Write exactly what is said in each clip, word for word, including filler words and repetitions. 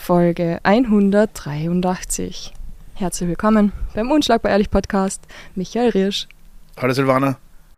Folge hundertdreiundachtzig. Herzlich willkommen beim Unschlagbar Ehrlich Podcast. Michael Riersch. Hallo Silvana.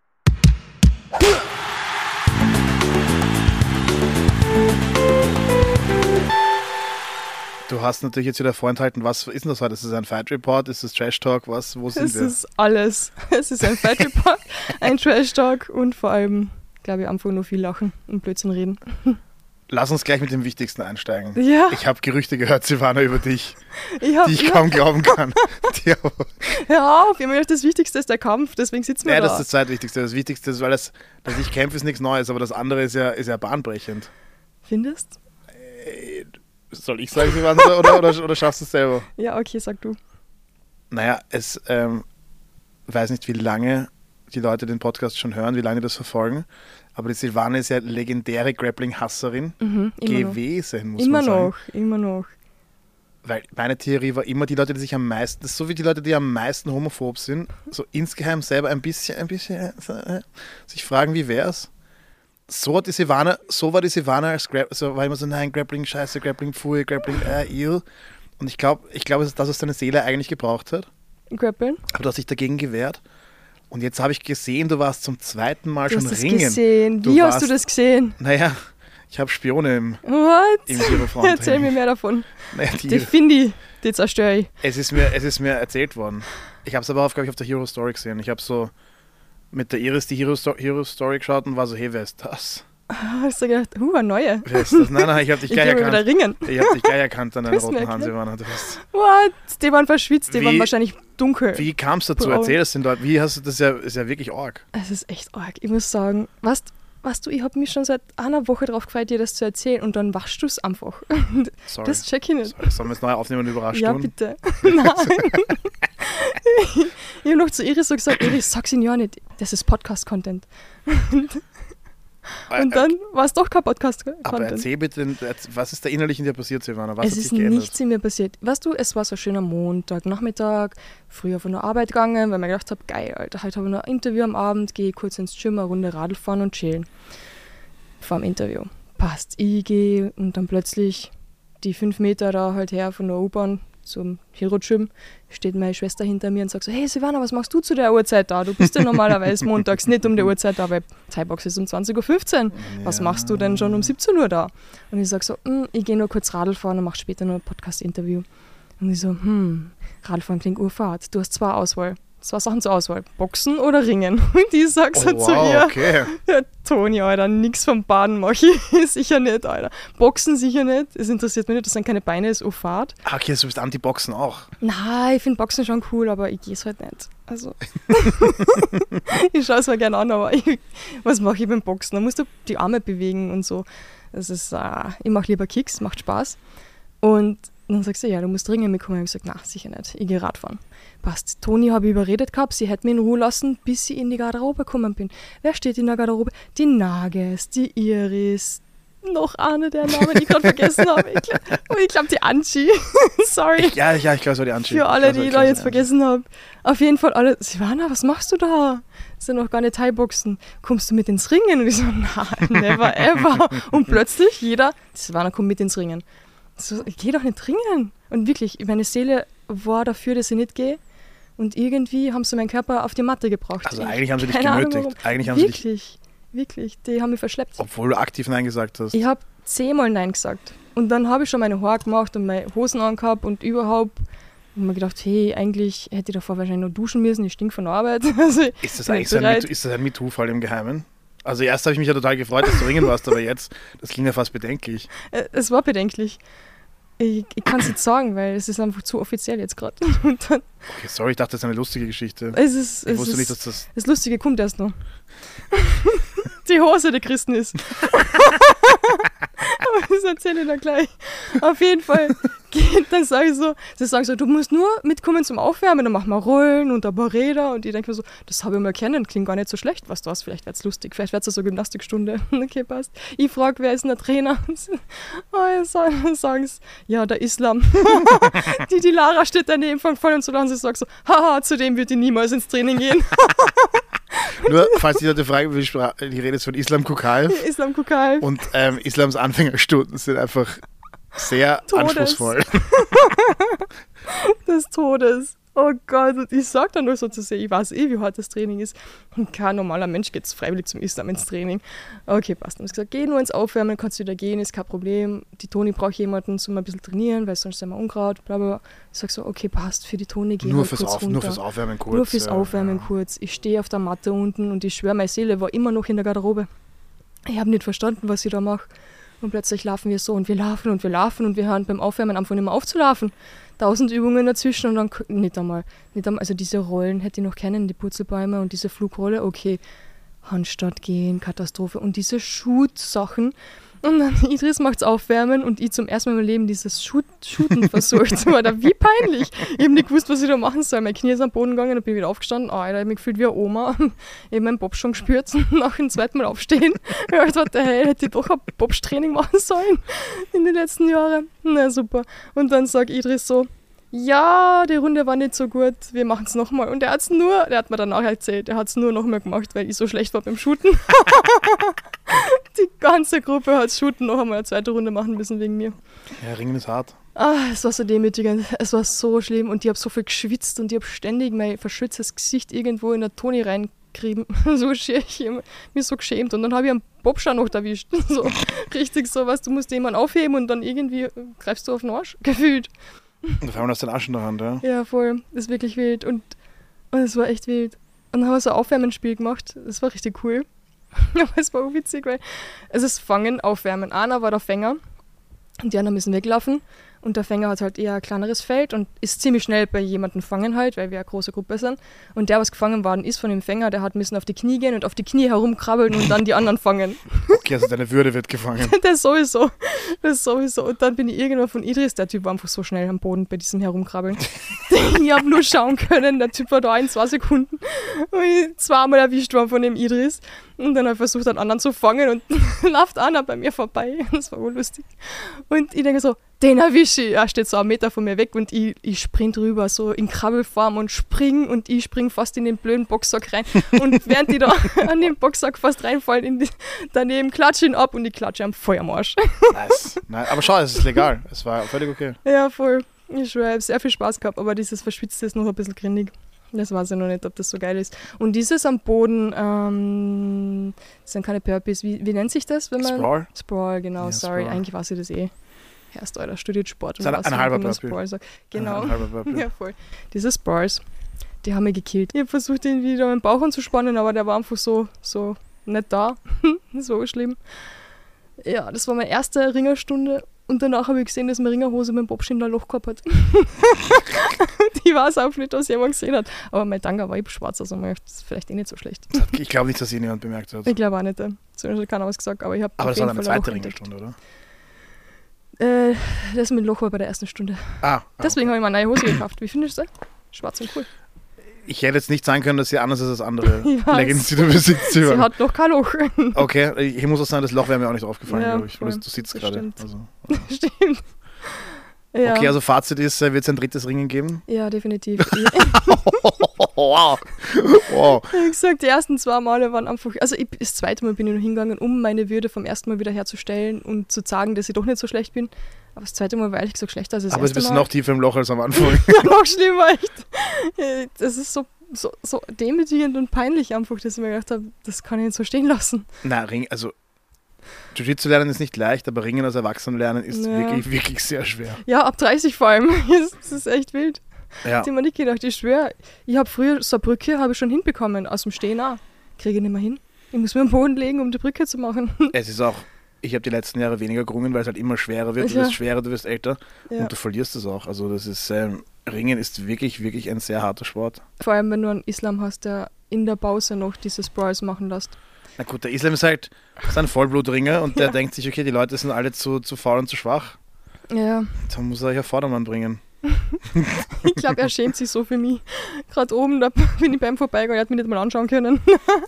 Du hast natürlich jetzt wieder vorenthalten, was ist denn das heute? Ist das ein Fight Report? Ist das Trash Talk? Was, wo sind es wir? Es ist alles. Es ist ein Fight Report, ein Trash Talk und vor allem, glaube ich, einfach nur viel lachen und Blödsinn reden. Lass uns gleich mit dem Wichtigsten einsteigen. Ja. Ich habe Gerüchte gehört, Silvana, über dich, ich hab, die ich ja. kaum glauben kann. die, Hör auf, ich habe mir gedacht, das Wichtigste ist der Kampf, deswegen sitzen wir ja, da. das ist das Zweitwichtigste. Das Wichtigste ist, weil das, dass ich kämpfe, ist nichts Neues, aber das andere ist ja, ist ja bahnbrechend. Findest? Äh, soll ich sagen, Silvana, oder, oder, oder schaffst du es selber? Ja, okay, sag du. Naja, es, ähm, weiß nicht, wie lange die Leute den Podcast schon hören, wie lange die das verfolgen, aber die Silvana ist ja legendäre Grappling-Hasserin Mhm, gewesen, noch. muss immer man sagen. noch, immer noch. Weil meine Theorie war immer, die Leute, die sich am meisten, das ist so wie die Leute, die am meisten homophob sind, so insgeheim selber ein bisschen, ein bisschen äh, sich fragen, wie wär's? So hat die Silvana, so war die Silvana als Grappling, so war immer so, nein, Grappling scheiße, Grappling pfui, Grappling äh, ill. Und ich glaube, ich glaube, es ist das, was deine Seele eigentlich gebraucht hat. Grappeln? Aber du hast dich dagegen gewehrt. Und jetzt habe ich gesehen, du warst zum zweiten Mal Du schon hast das ringen. gesehen. Du Wie warst, hast du das gesehen? Naja, ich habe Spione im, What? im Girofront. Erzähl mir mehr davon. Naja, die, Die finde ich, die zerstöre ich. es, ist mir, es ist mir erzählt worden. Ich habe es aber auf, glaube ich, auf der Hero Story gesehen. Ich habe so mit der Iris die Hero, Sto- Hero Story geschaut und war so, hey, wer ist das? Hast du gedacht, huh, eine neue? Wer ist das? Nein, nein, ich habe dich Ich gleich gehe mal wieder erkannt. ringen. Ich habe dich gleich erkannt an deinen Du hast roten mir Haaren, erklärt. Silvana. Du bist, What? Die waren verschwitzt, die Wie- waren wahrscheinlich dunkel. wie kam es dazu? Bro. Erzähl es den Leuten. Wie hast du das? Ja, ist ja wirklich arg. Es ist echt arg. Ich muss sagen, weißt, weißt du, ich habe mich schon seit einer Woche drauf gefreut, dir das zu erzählen und dann wachst du es einfach. Sorry. Das check ich nicht. Sorry. Sollen wir es neu aufnehmen und überrascht Ja, tun? bitte. Nein. Ich habe noch zu Iris so gesagt, Iris, sag's ihnen ja nicht. Das ist Podcast-Content. Und dann war es doch kein Aber Podcast-Content. erzähl bitte, was ist da innerlich in dir passiert, Silvana? Was Es hat ist sich geändert? nichts in mir passiert. Weißt du, es war so ein schöner Montag, Nachmittag, früher von der Arbeit gegangen, weil ich mir gedacht habe, geil, Alter, heute habe ich noch ein Interview am Abend, gehe kurz ins Gym, eine Runde Radl fahren und chillen. Vor dem Interview. Passt. Ich gehe und dann plötzlich die fünf Meter da halt her von der U-Bahn zum Hero-Gym, steht meine Schwester hinter mir und sagt so, hey Silvana, was machst du zu der Uhrzeit da? Du bist ja normalerweise montags nicht um die Uhrzeit da, weil Thai-Box ist um zwanzig Uhr fünfzehn. Was Ja. machst du denn schon um siebzehn Uhr da? Und ich sage so, hm, ich gehe nur kurz Radl fahren und mache später noch ein Podcast-Interview. Und ich so, hm, Radfahren klingt Urfahrt. Du hast zwei Auswahl. Zwei Sachen zur Auswahl. Boxen oder Ringen. Und ich sag so Oh, zu wow, ihr, okay. ja, Toni, Alter, nix vom Baden mache ich sicher nicht, Alter. Boxen sicher nicht. Es interessiert mich nicht, das sind keine Beine, das ist Urfahrt. Ah, okay, du bist Anti-Boxen auch. Nein, ich finde Boxen schon cool, aber ich gehe es halt nicht. Also, ich schaue es mir gerne an, aber ich, was mache ich beim Boxen? Da musst du die Arme bewegen und so. Das ist, äh, ich mache lieber Kicks, macht Spaß. Und dann sagst du, ja, du musst Ringen mitkommen. Ich habe gesagt, na, sicher nicht, ich gehe Radfahren. Passt. Toni habe ich überredet gehabt, sie hätte mich in Ruhe lassen, bis ich in die Garderobe gekommen bin. Wer steht in der Garderobe? Die Nages, die Iris, noch eine der Namen, die ich gerade vergessen habe. Ich glaube, glaub, die Angie. Sorry. Ich, ja, ja, ich glaube, es war die Angie. Für alle, Ich glaub, die ich glaub, da es jetzt war die Angie. vergessen habe. Auf jeden Fall alle, Silvana, was machst du da? Das sind noch gar nicht Thai-Boxen. Kommst du mit ins Ringen? Und ich so, nein, never ever. Und plötzlich jeder, Silvana, komm mit ins Ringen. So, ich geh doch nicht ringen. Und wirklich, meine Seele war dafür, dass ich nicht gehe. Und irgendwie haben sie meinen Körper auf die Matte gebracht. Also Ich- eigentlich haben sie dich keine Ahnung, genötigt. warum. Eigentlich haben sie dich, Wirklich, wirklich, die haben mich verschleppt. obwohl du aktiv Nein gesagt hast. Ich habe zehnmal Nein gesagt. Und dann habe ich schon meine Haare gemacht und meine Hosen angehabt und überhaupt. Und mir gedacht, hey, eigentlich hätte ich davor wahrscheinlich noch duschen müssen, ich stink von der Arbeit. Also, Ist das bin eigentlich so ein, bereit. Mit- ist das ein MeToo-Fall im Geheimen? Also erst habe ich mich ja total gefreut, dass du ringen warst, aber jetzt, das klingt ja fast bedenklich. äh, es war bedenklich. Ich, ich kann es nicht sagen, weil es ist einfach zu offiziell jetzt gerade. Und dann, Okay, sorry, ich dachte, das ist eine lustige Geschichte. es ist, Ich es wusste ist, nicht, dass das... das Lustige kommt erst noch. Die Hose der Christen ist. Aber das erzähle ich dann gleich. Auf jeden Fall, geht, dann sage ich so, sie sagen so, du musst nur mitkommen zum Aufwärmen, dann machen wir Rollen und ein paar Räder. Und ich denke mir so, das habe ich mal kennen, klingt gar nicht so schlecht, was du hast, vielleicht wird es lustig, vielleicht wird es so eine Gymnastikstunde. Okay, passt. Ich frage, wer ist denn der Trainer? Oh, sagen sagen sie, ja, der Islam. die, die Lara steht daneben, fängt voll an zu lachen, sie sagt so, haha, zu dem wird die niemals ins Training gehen. Nur, falls die Leute fragen, wie die, Spra- die Rede ist von Islam Kukalf. Islam Kukalf. Und ähm, Islams Anfängerstunden sind einfach Sehr Todes. anspruchsvoll. Des Todes. Oh Gott, und ich sag dann nur so zu sehen, ich weiß eh, wie hart das Training ist. Und kein normaler Mensch geht freiwillig zum Islam ins Training. Okay, passt. Dann haben sie gesagt, geh nur ins Aufwärmen, kannst wieder gehen, ist kein Problem. Die Toni braucht jemanden zum ein bisschen trainieren, weil sonst sind wir Unkraut, bla bla. Ich sag so, okay, passt, für die Toni geh Nur, halt fürs kurz Auf, runter. nur fürs Aufwärmen kurz. Nur fürs ja, Aufwärmen ja. kurz. Ich stehe auf der Matte unten und ich schwöre, meine Seele war immer noch in der Garderobe. Ich habe nicht verstanden, was ich da mache. Und plötzlich laufen wir so und wir laufen und wir laufen und wir hören beim Aufwärmen einfach nicht mehr aufzulaufen. Tausend Übungen dazwischen und dann k- nicht einmal, nicht einmal, also diese Rollen hätte ich noch kennen, die Purzelbäume und diese Flugrolle, okay, Handstand gehen, Katastrophe und diese Shoot-Sachen. Und dann Idris macht's aufwärmen und ich zum ersten Mal in meinem Leben dieses Shoot, Shooten versucht. Das war da wie peinlich. Ich habe nicht gewusst, was ich da machen soll. Mein Knie ist am Boden gegangen, dann bin ich wieder aufgestanden. Oh, Alter, ich habe mich gefühlt wie eine Oma. Ich habe meinen Bob schon gespürt und nach dem zweiten Mal aufstehen. Ich dachte, what the hell, hätte ich doch ein Bobstraining machen sollen in den letzten Jahren. Na super. Und dann sagt Idris so, ja, die Runde war nicht so gut, wir machen es nochmal. Und er hat's nur, der hat mir danach erzählt, er hat es nur nochmal gemacht, weil ich so schlecht war beim Shooten. Die ganze Gruppe hat Shooten noch einmal eine zweite Runde machen müssen wegen mir. Ja, Ringen ist hart. Ah, es war so demütigend, es war so schlimm und ich habe so viel geschwitzt und ich habe ständig mein verschwitztes Gesicht irgendwo in der Toni reingerieben. So schier, ich hab mich so geschämt und dann habe ich einen Bobschan noch erwischt. So richtig so, was, du musst jemanden aufheben und dann irgendwie greifst du auf den Arsch, gefühlt. Und auf einmal hast du den Arsch in der Hand, ja? Ja, voll. Das ist wirklich wild. Und, und es war echt wild. Und dann haben wir so ein Aufwärmenspiel gemacht. Das war richtig cool. Aber es war auch witzig, weil es ist Fangen, Aufwärmen. Einer war der Fänger und die anderen müssen weglaufen. Und der Fänger hat halt eher ein kleineres Feld und ist ziemlich schnell bei jemandem fangen halt, weil wir eine große Gruppe sind. Und der, was gefangen worden ist von dem Fänger, der hat müssen auf die Knie gehen und auf die Knie herumkrabbeln und dann die anderen fangen. Okay, also deine Würde wird gefangen. Das sowieso. Das sowieso. Und dann bin ich irgendwann von Idris, der Typ war einfach so schnell am Boden bei diesem Herumkrabbeln. Ich habe nur schauen können, der Typ war da in zwei Sekunden. Und ich zweimal erwischt worden von dem Idris. Und dann habe ich versucht, einen anderen zu fangen und läuft einer bei mir vorbei. Das war urlustig. Und ich denke so, den erwische ich. Er steht so einen Meter von mir weg und ich, ich spring drüber, so in Krabbelform und spring und ich spring fast in den blöden Boxsack rein. Und während die da an den Boxsack fast reinfallen, in die, daneben klatsche ich ihn ab und ich klatsche am Feuer am Arsch. Nice. Nein, aber schau, es ist legal. Es war völlig okay. Ja, voll. Ich schwöre, ich habe sehr viel Spaß gehabt, aber dieses Verschwitzte ist noch ein bisschen grindig. Das weiß ich noch nicht, ob das so geil ist. Und dieses am Boden, ähm, das sind keine Burpees. Wie, wie nennt sich das? Wenn man Sprawl? Sprawl, genau, Ja, sorry. Sprawl. Eigentlich weiß ich das eh. Erst, Alter, studiert Sport. Das ist ein- weiß ein nicht, halber wie man Burpee. Sprawl sagt. Genau. Ein halber Burpee. Ja, voll. Diese Sprawls, die haben mich gekillt. Ich habe versucht, irgendwie da meinen Bauch anzuspannen, aber der war einfach so, so nicht da. So schlimm. Ja, das war meine erste Ringerstunde. Und danach habe ich gesehen, dass meine Ringerhose mit dem Bobschirm ein Loch gehabt hat. Ich weiß auch nicht, was jemand gesehen hat. Aber mein Tanga war eben schwarz, also das ist vielleicht eh nicht so schlecht. Ich glaube nicht, dass ihn jemand bemerkt hat. Ich glaube auch nicht. Zumindest hat keiner was gesagt, aber ich habe Aber auf das war jeden deine Fall ein zweite Loch entdeckt. Ringerstunde, oder? Äh, das mit dem Loch war bei der ersten Stunde. Ah, ah Deswegen habe ich mir eine neue Hose gekauft. Wie findest du sie? Schwarz und cool. ich hätte jetzt nicht sagen können, dass sie anders ist als andere Ich weiß. Leggings, die du besitzt. Sie hat noch kein Loch. Okay, ich muss auch sagen, das Loch wäre mir auch nicht aufgefallen, Ja, glaube ich. Weil voll. du sitzt Das gerade. stimmt. Also. Stimmt. Ja. Okay, also Fazit ist, wird es ein drittes Ringen geben? Ja, definitiv. Wow. Wow. Ich habe gesagt, die ersten zwei Male waren einfach, also ich, das zweite Mal bin ich noch hingegangen, um meine Würde vom ersten Mal wieder herzustellen und zu sagen, dass ich doch nicht so schlecht bin. Aber das zweite Mal war ehrlich gesagt schlechter als das Aber erste du bist Mal. noch tiefer im Loch als am Anfang. Noch schlimmer, echt. Das ist so, so, so demütigend und peinlich einfach, dass ich mir gedacht habe, das kann ich nicht so stehen lassen. Na, Ring, also Jiu-Jitsu lernen ist nicht leicht, aber Ringen als Erwachsenen lernen ist Ja. wirklich, wirklich sehr schwer. Ja, ab dreißig vor allem. Das ist echt wild. Ja. Ich habe mir nicht gedacht, ich schwöre, ich habe früher so eine Brücke habe ich schon hinbekommen, aus dem Stehen auch. Kriege ich nicht mehr hin. Ich muss mir am Boden legen, um die Brücke zu machen. Es ist auch, ich habe die letzten Jahre weniger gerungen, weil es halt immer schwerer wird. Du Ja. wirst schwerer, du wirst älter Ja. und du verlierst es auch. Also das ist, ähm, Ringen ist wirklich, wirklich ein sehr harter Sport. Vor allem, wenn du einen Islam hast, der in der Pause noch diese Sprawls machen lässt. Na gut, der Islam ist halt ist ein Vollblutringer und der denkt sich, okay, die Leute sind alle zu, zu faul und zu schwach. Ja, Dann muss er euch auf Vordermann bringen. ich glaube, er schämt sich so für mich. Gerade oben, da bin ich beim Vorbeigehen, er hat mich nicht mal anschauen können.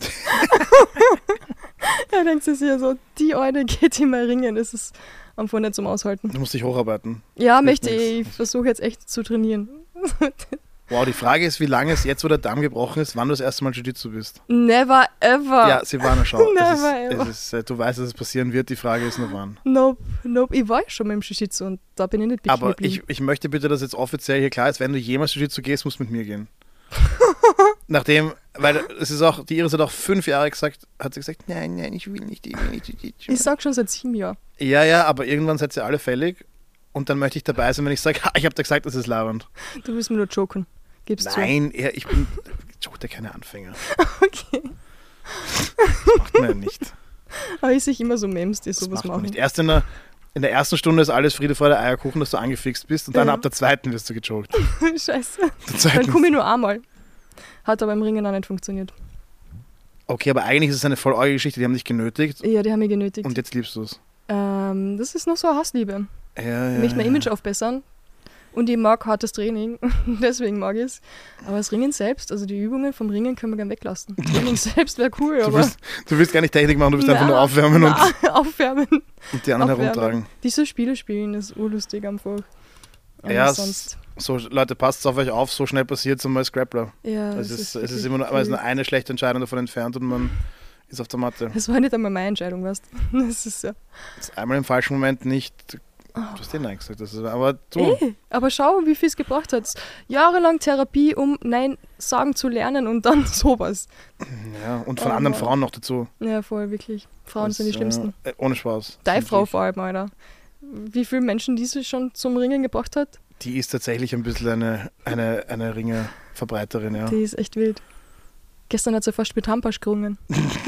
Er denkt sich ja so, die Alte geht immer ringen, das ist einfach nicht zum Aushalten. Du musst dich hocharbeiten. Ja, Hilft möchte nix. ich, ich versuche jetzt echt zu trainieren. Wow, die Frage ist, wie lange es jetzt, wo der Damm gebrochen ist, wann du das erste Mal Jiu-Jitsu bist. Never ever. Ja, Silvana, schau. Never es ist, ever. es ist, äh, du weißt, dass es passieren wird. Die Frage ist nur wann. Nope, nope. Ich war ja schon mal im Jiu-Jitsu und da bin ich nicht Aber geblieben. ich, ich möchte bitte, dass jetzt offiziell hier klar ist, wenn du jemals Jiu-Jitsu gehst, musst du mit mir gehen. Nachdem, weil es ist auch, die Iris hat auch fünf Jahre gesagt, hat sie gesagt, nein, nein, ich will nicht, ich will nicht Jiu-Jitsu. Ich sag schon seit sieben Jahren. Ja, ja, aber irgendwann seid ihr alle fällig und dann möchte ich dabei sein, wenn ich sage, ich habe dir gesagt, das ist labernd. Du willst mir nur joken. Gibst du. Nein, ja, ich bin, ich joke keine Anfänger. Okay. Das macht man ja nicht. Aber ich sehe immer so Memes, die Das sowas macht man machen. nicht. Erst in der, in der ersten Stunde ist alles Friede, Freude, Eierkuchen, dass du angefixt bist und dann Ja. ab der zweiten wirst du gejoked. Scheiße. Der Dann zweiten- komme ich nur einmal. Hat aber im Ringen auch nicht funktioniert. Okay, aber eigentlich ist es eine voll eure Geschichte, die haben dich genötigt Ja, die haben mich genötigt. und jetzt liebst du es. Ähm, das ist noch so eine Hassliebe. Ja, ja, Ich möchte mein ja. Image aufbessern. Und ich mag hartes Training. Deswegen mag ich es. Aber das Ringen selbst, also die Übungen vom Ringen können wir gerne weglassen. Training selbst wäre cool, Du aber. willst, du willst gar nicht Technik machen, du willst einfach Na, nur aufwärmen und, na, aufwärmen. und die anderen aufwärmen. herumtragen. Diese Spiele spielen ist urlustig einfach. Aber Ja, es- sonst. So, Leute, passt auf euch auf, so schnell passiert es einmal Scrappler. Ja, Es das ist, es ist wirklich immer nur, aber es ist viel. nur eine schlechte Entscheidung davon entfernt und man ist auf der Matte. Das war nicht einmal meine Entscheidung, weißt du? Das ist ja. Das ist einmal im falschen Moment nicht. Du hast dir Nein gesagt, das ist, aber du. Ey, aber schau, wie viel es gebracht hat. Jahrelang Therapie, um Nein sagen zu lernen und dann sowas. Ja, und von Aber- anderen Frauen noch dazu. Ja, voll, wirklich. Frauen Das, sind die schlimmsten. Äh, ohne Spaß. Deine Sind Frau wirklich- vor allem, Alter. Wie viele Menschen diese schon zum Ringen gebracht hat, Die ist tatsächlich ein bisschen eine, eine, eine Ringe-Verbreiterin, ja. die ist echt wild. Gestern hat sie fast mit Hampasch gerungen.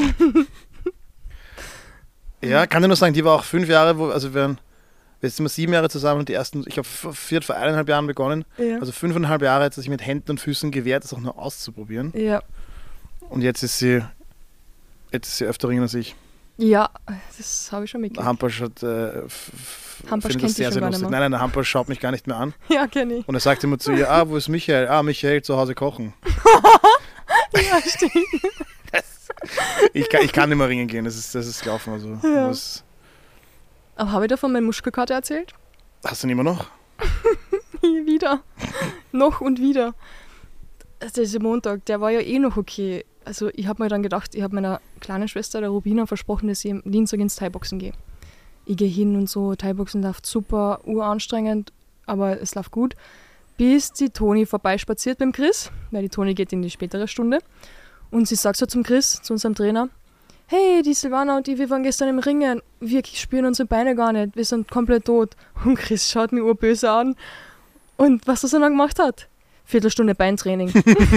Ja, kann dir nur sagen, die war auch fünf Jahre, wo, also wir, waren- wir sind immer sieben Jahre zusammen und die ersten, ich habe vier vor eineinhalb Jahren begonnen. Ja. Also fünfeinhalb Jahre hat sie sich mit Händen und Füßen gewehrt, das auch nur auszuprobieren. ja. Und jetzt ist sie, jetzt ist sie öfter Ringen als ich. Ja, das habe ich schon mitgekriegt. Hampasch hat, äh, f- f- Hampasch findet kennt das sie sehr, schon sehr gar lustig. nicht Nein, nein, der Hampasch schaut mich gar nicht mehr an. Ja, kenne ich. Und er sagt immer zu ihr, ah, wo ist Michael? Ah, Michael zu Hause kochen. Ja, stimmt. Ich kann, ich kann nicht mehr ringen gehen, das ist, das ist gelaufen. Also, Ja. was, Aber habe ich davon meine Muskelkater erzählt? hast du ihn immer noch? Nie wieder. Noch und wieder. Also dieser Montag, der war ja eh noch okay. Also ich habe mir dann gedacht, ich habe meiner kleinen Schwester, der Rubina, versprochen, dass ich am Dienstag ins Thai-Boxen gehe. Ich gehe hin und so, Thai-Boxen läuft super, uranstrengend, aber es läuft gut. Bis die Toni vorbeispaziert beim Chris, weil die Toni geht in die spätere Stunde. Und sie sagt so zum Chris, zu unserem Trainer, hey, die Silvana und ich, wir waren gestern im Ringen, wir spüren unsere Beine gar nicht, wir sind komplett tot. Und Chris schaut mich urböse an. Und was er dann gemacht hat? Viertelstunde Beintraining.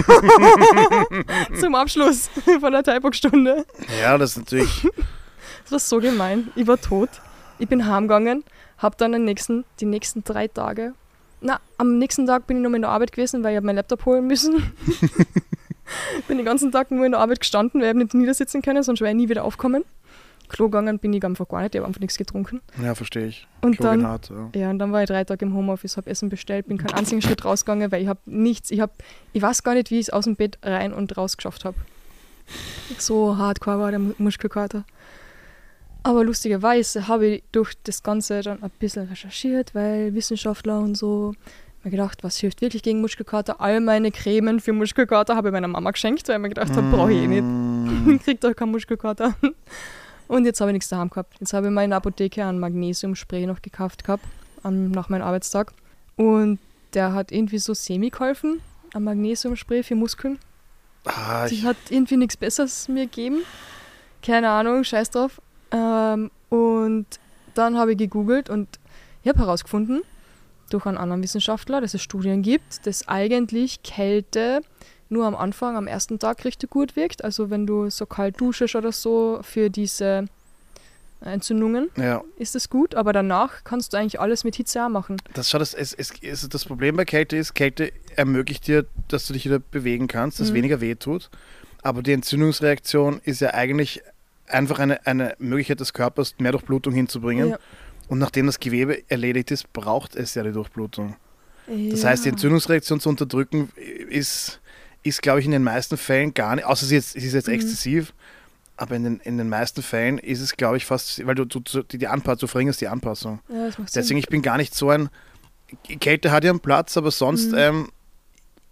Zum Abschluss von der Thai-Box-Stunde. Ja, das ist natürlich. Das war so gemein. Ich war tot. Ich bin heimgegangen, habe dann den nächsten, die nächsten drei Tage, na, am nächsten Tag bin ich noch mal in der Arbeit gewesen, weil ich hab meinen Laptop holen müssen. Bin den ganzen Tag nur in der Arbeit gestanden, weil ich hab nicht niedersitzen können, sonst wäre ich nie wieder aufkommen. Klo gegangen bin ich einfach gar nicht, ich habe einfach nichts getrunken. Ja, verstehe ich. Und Klo gehen dann, hart, ja. ja, und dann war ich drei Tage im Homeoffice, habe Essen bestellt, bin keinen einzigen Schritt rausgegangen, weil ich habe nichts, ich habe, ich weiß gar nicht, wie ich es aus dem Bett rein und raus geschafft habe. So hardcore war der Mu- Muskelkater. Aber lustigerweise habe ich durch das Ganze dann ein bisschen recherchiert, weil Wissenschaftler und so, mir gedacht, was hilft wirklich gegen Muskelkater? All meine Cremen für Muskelkater habe ich meiner Mama geschenkt, weil ich mir gedacht habe, brauche ich eh nicht. Mm. Krieg doch keinen Muskelkater. Und jetzt habe ich nichts daheim gehabt. Jetzt habe ich mal in der Apotheke einen Magnesiumspray noch gekauft gehabt, am, nach meinem Arbeitstag. Und der hat irgendwie so semi geholfen, ein Magnesiumspray für Muskeln. Ah, Die ich, hat irgendwie nichts Besseres mir gegeben. Keine Ahnung, scheiß drauf. Ähm, und dann habe ich gegoogelt und ich habe herausgefunden, durch einen anderen Wissenschaftler, dass es Studien gibt, dass eigentlich Kälte nur am Anfang, am ersten Tag richtig gut wirkt. Also wenn du so kalt duschst oder so für diese Entzündungen, ja, ist das gut. Aber danach kannst du eigentlich alles mit Hitze auch machen. das, schau, das, es, es, es, das Problem bei Kälte ist, Kälte ermöglicht dir, dass du dich wieder bewegen kannst, dass Mhm. weniger weh tut. Aber die Entzündungsreaktion ist ja eigentlich einfach eine, eine Möglichkeit des Körpers, mehr Durchblutung hinzubringen. Ja. Und nachdem das Gewebe erledigt ist, braucht es ja die Durchblutung. Das Ja. heißt, die Entzündungsreaktion zu unterdrücken ist, ist glaube ich, in den meisten Fällen gar nicht, außer sie ist, sie ist jetzt Mhm. exzessiv, aber in den, in den meisten Fällen ist es, glaube ich, fast, weil du, du die, die Anpassung, du verringerst die Anpassung. Ja, das macht Deswegen, Sinn. ich bin gar nicht so ein, Kälte hat ja einen Platz, aber sonst Mhm. ähm,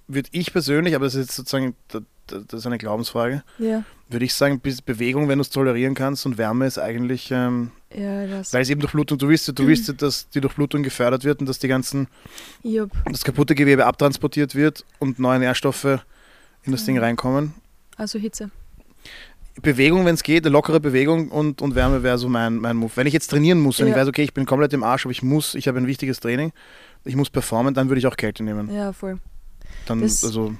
würde ich persönlich, aber das ist jetzt sozusagen, das ist eine Glaubensfrage, Ja. würde ich sagen, Be- Bewegung, wenn du es tolerieren kannst, und Wärme ist eigentlich, ähm, Ja, das. weil es eben Durchblutung, du willst, du willst, ja, dass die Durchblutung gefördert wird und dass die ganzen, Ich hab, das kaputte Gewebe abtransportiert wird und neue Nährstoffe in das Ding reinkommen. also Hitze. Bewegung, wenn es geht, eine lockere Bewegung und, und Wärme wäre so mein, mein Move. Wenn ich jetzt trainieren muss, wenn Ja. ich weiß, okay, ich bin komplett im Arsch, aber ich muss, ich habe ein wichtiges Training, ich muss performen, dann würde ich auch Kälte nehmen. Ja, voll. Dann, Das- also,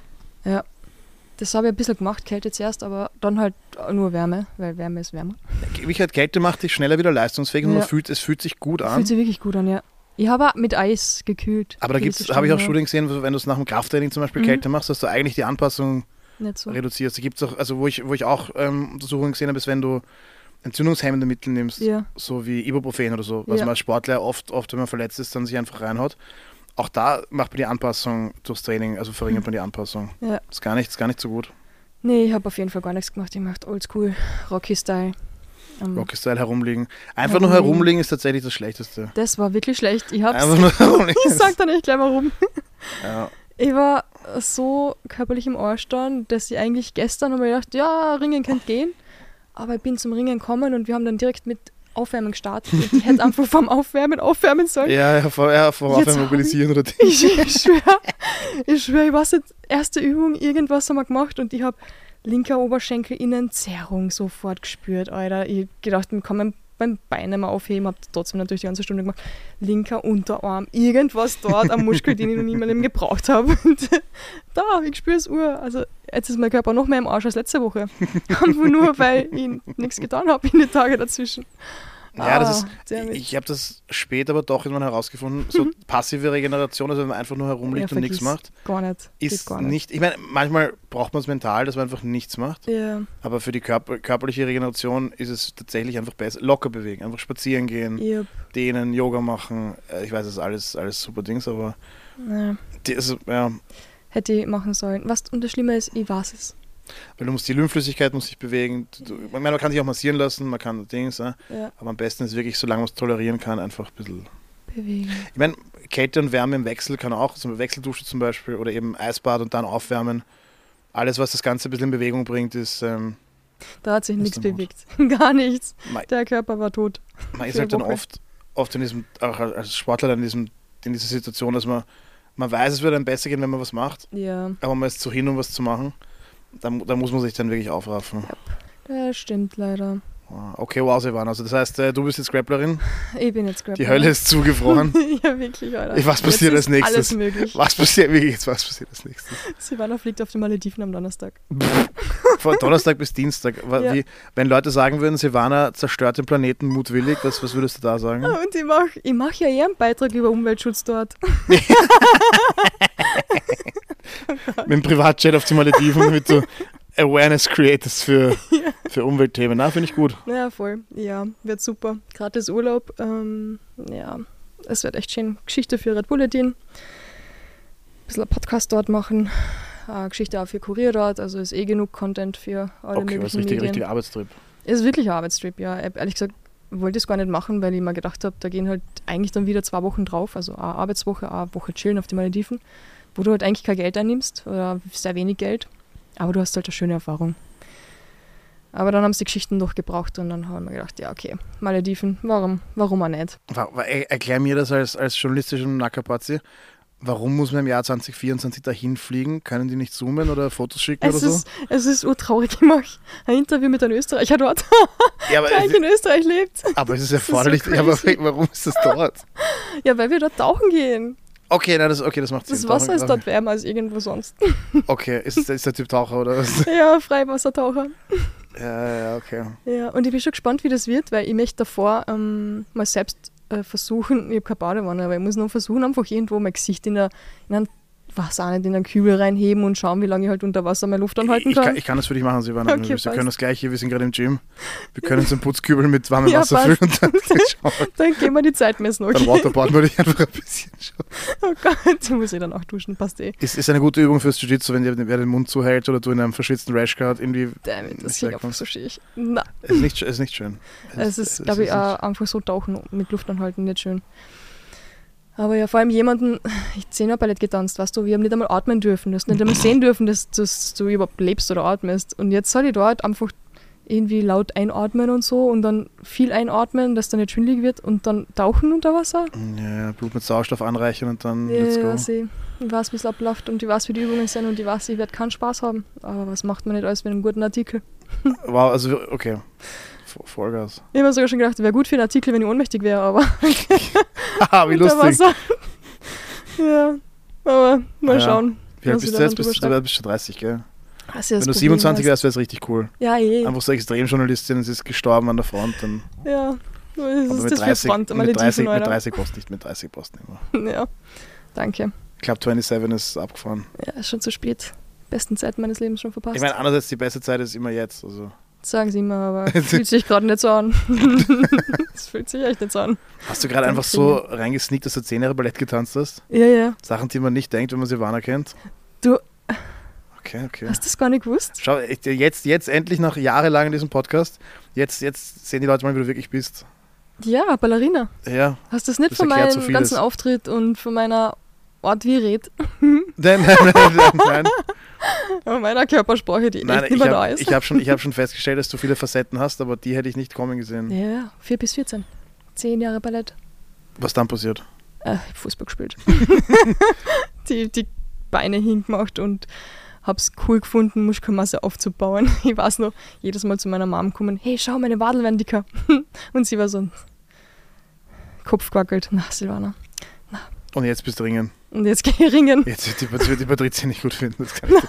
Das habe ich ein bisschen gemacht, Kälte zuerst, aber dann halt nur Wärme, weil Wärme ist wärmer. wie halt Kälte macht dich schneller wieder leistungsfähig und Ja. man fühlt, es fühlt sich gut an. Fühlt sich wirklich gut an, ja. Ich habe auch mit Eis gekühlt. Aber da gewisse gibt's, habe ich auch Stunden, Studien gesehen, wenn du es nach dem Krafttraining zum Beispiel Mhm. Kälte machst, dass du eigentlich die Anpassung ja. Nicht so. reduzierst. Da gibt's auch, also wo ich, wo ich auch ähm, Untersuchungen gesehen habe, ist, wenn du entzündungshemmende Mittel nimmst, Ja, so wie Ibuprofen oder so, was Ja. man als Sportler oft, oft, wenn man verletzt ist, dann sich einfach reinhaut. Auch da macht man die Anpassung durchs Training, also verringert man die Anpassung. ja. Ist gar nicht, ist gar nicht so gut. Nee, ich habe auf jeden Fall gar nichts gemacht. Ich mache Oldschool, Rocky-Style. Ähm, Rocky-Style herumliegen. Einfach nur Herumliegen. herumliegen ist tatsächlich das Schlechteste. Das war wirklich schlecht. Ich hab's. Einfach nur herumliegen. Ich sag da nicht gleich warum. Ja. Ich war so körperlich im Arsch dann, dass ich eigentlich gestern habe mir gedacht, ja, Ringen könnte gehen. Aber ich bin zum Ringen gekommen und wir haben dann direkt mit Aufwärmen gestartet. Und ich hätte einfach vom Aufwärmen aufwärmen sollen. Ja, ja, vor, ja, vor Jetzt Aufwärmen hab mobilisieren oder Ich, ich schwöre, ich schwöre, ich weiß nicht, erste Übung, irgendwas haben wir gemacht und ich habe linker Oberschenkelinnenzerrung sofort gespürt, Alter. Ich gedacht, ich kann mein, mein Bein nicht mehr aufheben, habe trotzdem natürlich die ganze Stunde gemacht. Linker Unterarm, irgendwas dort am Muskel, den ich noch nie in meinem Leben gebraucht habe. Und da, ich spüre es ur. Also jetzt ist mein Körper noch mehr im Arsch als letzte Woche. Einfach nur, weil ich nichts getan habe in den Tagen dazwischen. Ja, das Ah, ist, damn it. ich habe das später aber doch irgendwann herausgefunden, so passive Regeneration, also wenn man einfach nur herumliegt Ja, und nichts vergiss. macht, Gar nicht. Geht ist gar nicht, ich meine, manchmal braucht man es mental, dass man einfach nichts macht, Ja, aber für die Körper, körperliche Regeneration ist es tatsächlich einfach besser, locker bewegen, einfach spazieren gehen, ich hab, dehnen, Yoga machen, äh, ich weiß, das ist alles, alles super Dings, aber ja. die, also, ja, Hätte ich machen sollen. Was und das Schlimme ist, ich weiß es. weil du musst die Lymphflüssigkeit muss sich bewegen, du, ich meine, man kann sich auch massieren lassen, man kann Dings, ja, Ja, aber am besten ist wirklich, solange man es tolerieren kann, einfach ein bisschen. bewegen. Ich meine, Kälte und Wärme im Wechsel kann auch, so eine Wechseldusche zum Beispiel oder eben Eisbad und dann aufwärmen. Alles, was das Ganze ein bisschen in Bewegung bringt, ist, ähm, Da hat sich Das nichts ist dann bewegt. Gar nichts. man, Der Körper war tot. man ist für halt eine dann Woche. oft, oft in diesem, auch als Sportler dann in, diesem, in dieser Situation, dass man, man weiß, es würde einem besser gehen, wenn man was macht, Ja, aber man ist zu hin, um was zu machen. Da, da muss man sich dann wirklich aufraffen. das stimmt leider. Ah, Okay, wow, Silvan. Also das heißt, äh, du bist jetzt Grapplerin, Ich bin jetzt Grappler. die Hölle ist zugefroren. Ja, wirklich, Alter. Was passiert Jetzt als ist nächstes? Alles möglich. Was passiert, wirklich jetzt, was passiert als nächstes? Silvana fliegt auf die Malediven am Donnerstag. Von Donnerstag bis Dienstag. Wa- Ja. Wie, wenn Leute sagen würden, Silvana zerstört den Planeten mutwillig, was, was würdest du da sagen? Und ich mache ich mach ja eher einen Beitrag über Umweltschutz dort. Mit dem Privatjet auf die Malediven, damit du Awareness createst für, für Umweltthemen. Na, finde ich gut. Ja, voll. Ja, wird super. Gratis Urlaub. Ähm, ja, es wird echt schön. Geschichte für Red Bulletin. Ein bisschen einen Podcast dort machen. Äh, Geschichte auch für Kurier dort. Also ist eh genug Content für alle Okay, was möglichen richtig, Medien. richtig Arbeitstrip. Ist wirklich ein Arbeitstrip, ja. Ich hab ehrlich gesagt, wollte ich es gar nicht machen, weil ich mir gedacht habe, da gehen halt eigentlich dann wieder zwei Wochen drauf. Also eine Arbeitswoche, eine Woche chillen auf die Malediven, wo du halt eigentlich kein Geld einnimmst oder sehr wenig Geld. Aber du hast halt eine schöne Erfahrung. Aber dann haben sie die Geschichten doch gebraucht und dann haben wir gedacht, ja okay, Malediven, warum, warum auch nicht? Wa- wa- er- Erklär mir das als, als journalistischen Nackerpazi. Warum muss man im Jahr zwanzig vierundzwanzig dahin fliegen? Können die nicht zoomen oder Fotos schicken Es oder so? ist, es ist urtraurig. Ich mache ein Interview mit einem Österreicher dort, Ja, aber, der eigentlich in Österreich lebt. aber es ist so erforderlich. ja, aber crazy. warum ist das dort? Ja, weil wir dort tauchen gehen. Okay, nein, das, okay, das macht Sinn. Das Wasser ist Tauchen- dort wärmer als irgendwo sonst. Okay, ist, ist der Typ Taucher oder was? Ja, Freiwassertaucher. Ja, ja, okay. Ja, und ich bin schon gespannt, wie das wird, weil ich möchte davor ähm, mal selbst äh, versuchen, ich habe keine Badewanne, aber ich muss noch versuchen, einfach irgendwo mein Gesicht in, der, in einen, was auch nicht, in einen Kübel reinheben und schauen, wie lange ich halt unter Wasser meine Luft anhalten Ich, kann. kann, ich kann das für dich machen, Silvana. Okay, wir passt. können das gleich hier, wir sind gerade im Gym. Wir können uns einen Putzkübel mit warmem Ja, Wasser passt. füllen und dann, schauen wir. Dann gehen wir die Zeit messen, Beim okay? Waterboard würde ich einfach ein bisschen schauen. Oh Gott, muss ich dann auch duschen, passt eh. Ist, ist eine gute Übung fürs Jiu-Jitsu, wenn dir wer den Mund zuhält oder du in einem verschwitzten Rashguard irgendwie. Damit, das nicht klingt einfach wegkommst. so schick. Na, Es ist nicht, ist nicht schön. es ist, glaube ich, nicht- auch einfach so tauchen mit Luft anhalten nicht schön. Aber ja, vor allem jemanden, ich zehn Jahre Ballett getanzt, weißt du, wir haben nicht einmal atmen dürfen, du hast nicht einmal sehen dürfen, dass, dass du überhaupt lebst oder atmest. Und jetzt soll ich dort einfach irgendwie laut einatmen und so und dann viel einatmen, dass dann nicht schwindelig wird und dann tauchen unter Wasser. Ja, Blut mit Sauerstoff anreichern und dann Ja, let's go. weiß ich. Ich weiß, wie es abläuft und ich weiß, wie die Übungen sind und ich weiß, ich werde keinen Spaß haben. Aber was macht man nicht alles mit einem guten Artikel? Wow, also okay. Vo- Vollgas. Ich habe mir sogar schon gedacht, wäre gut für einen Artikel, wenn ich ohnmächtig wäre, aber Haha, wie unter lustig. Wasser. Ja, aber mal Ja. schauen. Wie alt was bist ich du jetzt? darüber Bist du, du bist schon dreißig, gell? Das ist ja das Wenn du Problem, siebenundzwanzig weißt wärst, wäre es richtig cool. du. Ja, eh. Einfach so Extremjournalistin, es ist gestorben an der Front. Dann, Ja. Was aber ist mit das für dreißig, Front? mit Malediven, dreißig, mit Alter. dreißig passt nicht, mit dreißig passt nicht mehr. Ja, danke. Ich glaube, siebenundzwanzig ist abgefahren. Ja, ist schon zu spät. Besten Zeit meines Lebens schon verpasst. Ich meine, andererseits, die beste Zeit ist immer jetzt. Also. Das sagen sie immer, aber fühlt sich gerade nicht so an. Das fühlt sich echt nicht so an. Hast du gerade einfach so reingesneakt, dass du zehn Jahre Ballett getanzt hast? Ja, ja. Sachen, die man nicht denkt, wenn man Silvana kennt? Du, Okay, okay. hast du das gar nicht gewusst? Schau, ich- jetzt, jetzt endlich nach jahrelang in diesem Podcast, jetzt, jetzt sehen die Leute mal, wie du wirklich bist. Ja, Ballerina. Ja. Hast du das nicht Das von erklärt meinem so vieles. ganzen Auftritt und von meiner Art, wie ich red, Nein, nein, nein, nein, nein. von meiner Körpersprache, die Nein, echt ich nicht mehr da habe ist. hab schon, ich hab schon festgestellt, dass du viele Facetten hast, aber die hätte ich nicht kommen gesehen. Ja, ja, vier bis vierzehn. Zehn Jahre Ballett. Was dann passiert? Äh, ich hab Fußball gespielt. die, die Beine hingemacht und hab's cool gefunden, Muskelmasse aufzubauen. Ich weiß noch, jedes Mal zu meiner Mom kommen, hey, schau, meine Wadeln werden dicker. Und sie war so Kopf gewackelt. Na, Silvana. Und jetzt bist du ringen. Und jetzt geh ich ringen. Jetzt wird die, das wird die Patricia nicht gut finden. Das kann ich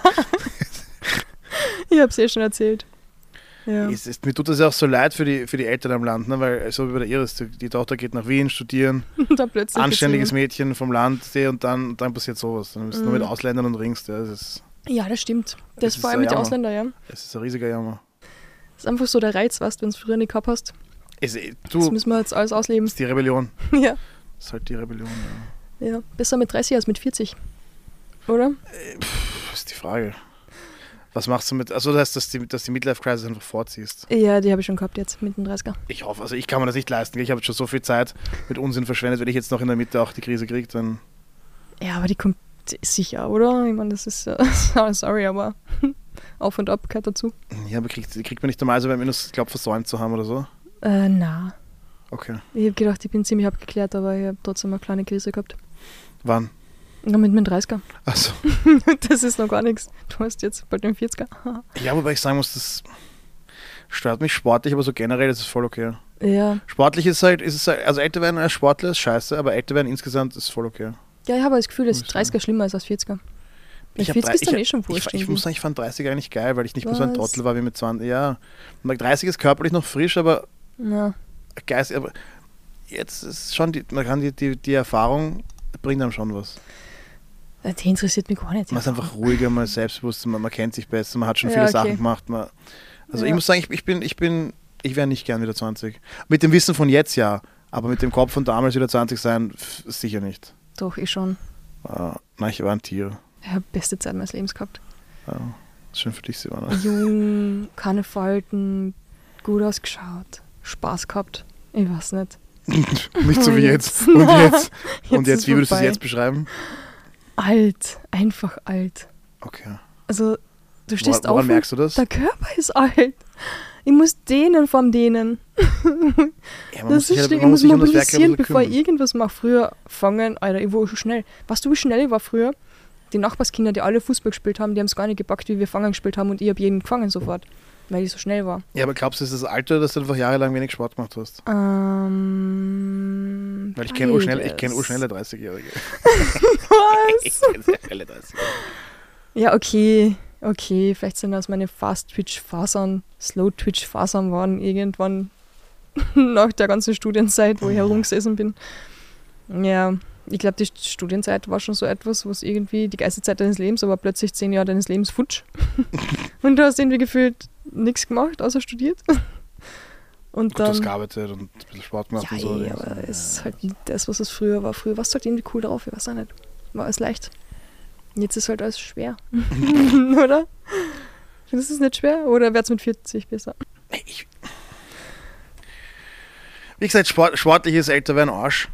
Ich hab's eh schon erzählt. Ja. Es ist, mir tut das ja auch so leid für die, für die Eltern am Land, ne? Weil so wie bei der Iris, die, die Tochter geht nach Wien studieren, Und dann plötzlich anständiges geht's Mädchen vom Land die, und dann, dann passiert sowas. Dann bist du nur mit Mhm. Ausländern und ringst. Ja. Das, ist, hin. Ja, das stimmt. Das Das ist vor allem ein mit den Jammer. Ausländern, ja. das ist ein riesiger Jammer. Das ist einfach so der Reiz, weißt du, wenn du es früher nicht gehabt hast. Es, Das du, müssen wir jetzt alles ausleben. das ist die Rebellion. Ja. Das ist halt die Rebellion. Ja. Ja, besser mit dreißig als mit vierzig. Oder? Das ist die Frage. Was machst du mit, also das heißt, dass die, dass die Midlife-Crisis einfach vorziehst? Ja, die habe ich schon gehabt jetzt mit den dreißiger. Ich hoffe, also ich kann mir das nicht leisten. Ich habe jetzt schon so viel Zeit mit Unsinn verschwendet. Wenn ich jetzt noch in der Mitte auch die Krise kriege, dann... Ja, aber die kommt sicher, oder? Ich meine, das ist, äh, sorry, aber auf und ab gehört dazu. Ja, aber kriegt, kriegt man nicht normal so, wenn man das glaubt, versäumt zu haben oder so? Äh, na. Okay. Ich habe gedacht, ich bin ziemlich abgeklärt, aber ich habe trotzdem eine kleine Krise gehabt. Wann? Ja, mit meinem dreißiger. Also, Das ist noch gar nichts. Du hast jetzt bald den vierziger. ja, wobei ich sagen muss, das stört mich sportlich, aber so generell ist es voll okay. Ja. Sportlich ist halt, ist es halt, also älter werden als Sportler ist scheiße, aber älter werden insgesamt ist voll okay. Ja, ich habe das Gefühl, dass Muss ich dreißiger schlimmer ist als vierziger. Ich Ja, hab vierzig drei- ist dann ich- eh schon Ich, wurscht. ich, ich irgendwie. muss sagen, ich fand dreißig eigentlich geil, weil ich nicht mehr so ein Was? Trottel war wie mit zwanzig. Ja, und dreißig ist körperlich noch frisch, aber Ja. geistig, aber jetzt ist schon, die, man kann die, die, die Erfahrung bringt einem schon was. Äh, Die interessiert mich gar nicht. Man ist einfach ruhiger, man ist selbstbewusster, man, man kennt sich besser, man hat schon Ja, viele okay. Sachen gemacht. Man, also ich Ja. muss sagen, ich, ich bin, ich bin, ich wäre nicht gern wieder zwanzig. Mit dem Wissen von jetzt ja, aber mit dem Kopf von damals wieder zwanzig sein, f- sicher nicht. Doch, ich schon. Uh, nein, ich war ein Tier. Ich habe beste Zeit meines Lebens gehabt. Ja, schön für dich, Silvana. Jung, keine Falten, gut ausgeschaut, Spaß gehabt. Ich weiß nicht. Nicht so wie Und jetzt. jetzt- Und jetzt, und jetzt ist wie würdest du es vorbei. jetzt beschreiben? Alt, einfach alt. Okay. Also, du stehst Woran auf und merkst du das? der Körper ist alt. Ich muss dehnen vorm Dehnen. Ja, man Das sich ist halt- schlimm. Ich man muss sich um das Werk ja ein mobilisieren, bisschen bevor ich kümmern. irgendwas mache. Früher fangen, Alter, ich war schon schnell. Weißt du, wie schnell ich war früher? Die Nachbarskinder, die alle Fußball gespielt haben, die haben es gar nicht gepackt, wie wir Fangen gespielt haben und ich habe jeden gefangen sofort, weil ich so schnell war. Ja, aber glaubst du, ist das Alter, dass du einfach jahrelang wenig Sport gemacht hast? Ähm, Weil ich kenne urschnell, ich beides. kenne urschnelle dreißigjährige. Was? Ich kenne sehr schnelle dreißigjährige. Ja, okay. Okay, vielleicht sind das meine Fast-Twitch-Fasern, Slow-Twitch-Fasern waren irgendwann nach der ganzen Studienzeit, wo ich herumgesessen bin. Ja, ich glaube, die Studienzeit war schon so etwas, was irgendwie die geilste Zeit deines Lebens, aber plötzlich zehn Jahre deines Lebens futsch. Und du hast irgendwie gefühlt nichts gemacht, außer studiert. Und Gut, du hast dann. gearbeitet und ein bisschen Sport gemacht Ja, und so. eh, aber es ist halt nicht das, was es früher war. Früher war es halt irgendwie cool drauf, ich weiß auch nicht. War alles leicht. Jetzt ist halt alles schwer. Oder? Findest du es nicht schwer? Oder wäre es mit vierzig besser? Ich, wie gesagt, Sport, sportlich ist älter wie ein Arsch.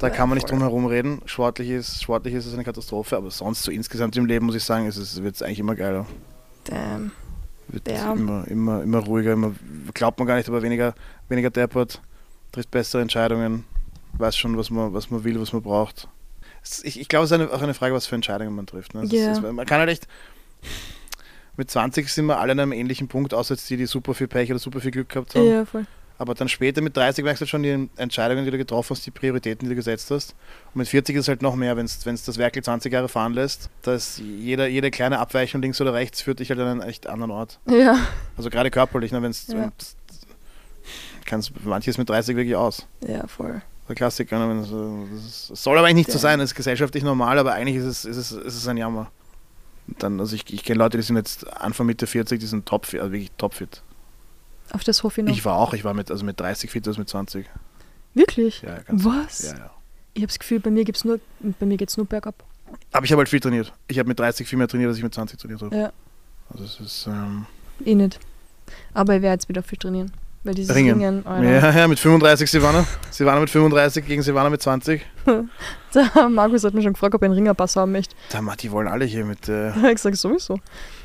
Da Ja, kann man nicht voll. drum herum reden. Sportlich ist, sportlich ist es eine Katastrophe, aber sonst so insgesamt im Leben, muss ich sagen, ist es, wird es eigentlich immer geiler. Damn. Wird Ja. immer, immer, immer ruhiger, immer, glaubt man gar nicht, aber weniger, weniger deppert, trifft bessere Entscheidungen, weiß schon, was man, was man will, was man braucht. Es- Ich, ich glaube, es ist eine, auch eine Frage, was für Entscheidungen man trifft. Ne? Es Ja. ist, es, man kann halt echt, mit zwanzig sind wir alle an einem ähnlichen Punkt, außer jetzt die, die super viel Pech oder super viel Glück gehabt haben. Ja, voll. Aber dann später mit dreißig merkst du schon die Entscheidungen, die du getroffen hast, die Prioritäten, die du gesetzt hast. Und mit vierzig ist es halt noch mehr, wenn es das Werkel zwanzig Jahre fahren lässt, dass jeder, jede kleine Abweichung links oder rechts führt dich halt an einen echt anderen Ort. Ja. Also gerade körperlich, ne, wenn es Ja. kannst manches mit dreißig wirklich aus. Ja, voll. Der Klassiker, ne, wenn es, äh, das ist, es soll aber eigentlich nicht so Ja. sein, es ist gesellschaftlich normal, aber eigentlich ist es, ist es, ist es ein Jammer. Und dann, also ich, ich kenne Leute, die sind jetzt Anfang Mitte vierzig, die sind topfit, also wirklich topfit. Auf das hoffe ich noch. Ich war auch, ich war mit, also mit dreißig fitter als mit zwanzig. Wirklich? Ja, ganz Was? Ja, ja. Ich habe das Gefühl, bei mir gibt's nur, bei mir geht's nur bergab. Aber ich habe halt viel trainiert. Ich habe mit dreißig viel mehr trainiert, als ich mit zwanzig trainiert habe. Ja. Also es ist ähm, Eh nicht. Aber ich werde jetzt wieder viel trainieren. Weil dieses Ringen. Ringen, Alter. ja, ja, mit fünfunddreißig Silvana. Silvana mit fünfunddreißig gegen Silvana mit zwanzig. Der Markus hat mich schon gefragt, ob er einen Ringerpass haben möchte. Da, Mann, die wollen alle hier mit. Äh, Da habe ich gesagt, sowieso.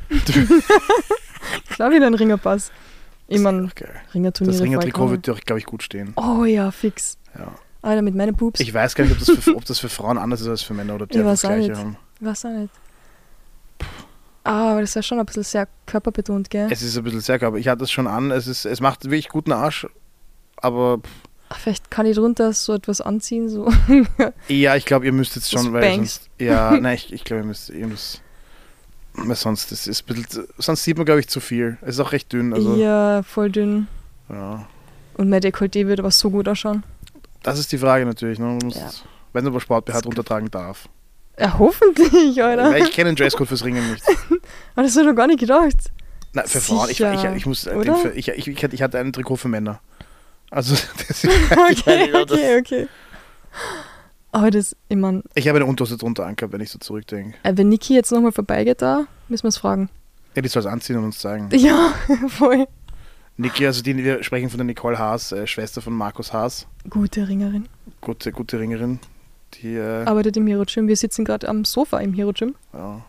Klar wieder ein Ringerpass. Ich meine, ach, geil. Ringerturniere. Das Ringertrikot voll wird dir auch, glaube ich, gut stehen. Oh ja, fix. Ja. Alter, mit meinen Pups. Ich weiß gar nicht, ob das, für, ob das für Frauen anders ist als für Männer oder ob die Ich einfach weiß das auch Gleiche nicht. haben. Weiß auch nicht. Ah, aber das ist ja schon ein bisschen sehr körperbetont, gell? Es ist ein bisschen sehr körper. Ich hatte das schon an. Es, ist, es macht wirklich guten Arsch. Aber pff, Ach, vielleicht kann ich drunter so etwas anziehen, so. ja, ich glaube, ihr müsst jetzt schon, Das weil Bangs. sonst, ja, nein, ich, ich glaube, ihr müsst irgendwas. Weil sonst, das ist ein bisschen, zu- sonst sieht man, glaube ich, zu viel. Es ist auch recht dünn. Also, Ja, voll dünn. ja. Und mein Dekolleté wird aber so gut ausschauen. Das ist die Frage natürlich. Ne? Man muss, Ja. wenn man Sport B H Das drunter tragen darf. Ja, hoffentlich, Alter. Weil ich kenne den Dresscode fürs Ringen nicht. Aber das habe ich noch gar nicht gedacht. Nein, für Frauen. Ich, ich, Sicher, ich, muss, oder? für, ich, ich, ich, hatte- ich hatte ein Trikot für Männer. Also, das ist, Okay, das, okay, okay. Aber das, ich meine, ich habe eine Unterhose drunter angehabt, wenn ich so zurückdenke. äh, wenn Niki jetzt nochmal vorbeigeht da, müssen wir es fragen. Ja, die soll es anziehen und uns zeigen. Ja, voll. Niki, also die, wir sprechen von der Nicole Haas, äh, Schwester von Markus Haas. Gute Ringerin. Gute, gute Ringerin. Die, äh, Arbeitet im Hero Gym. Wir sitzen gerade am Sofa im Hero Gym ja,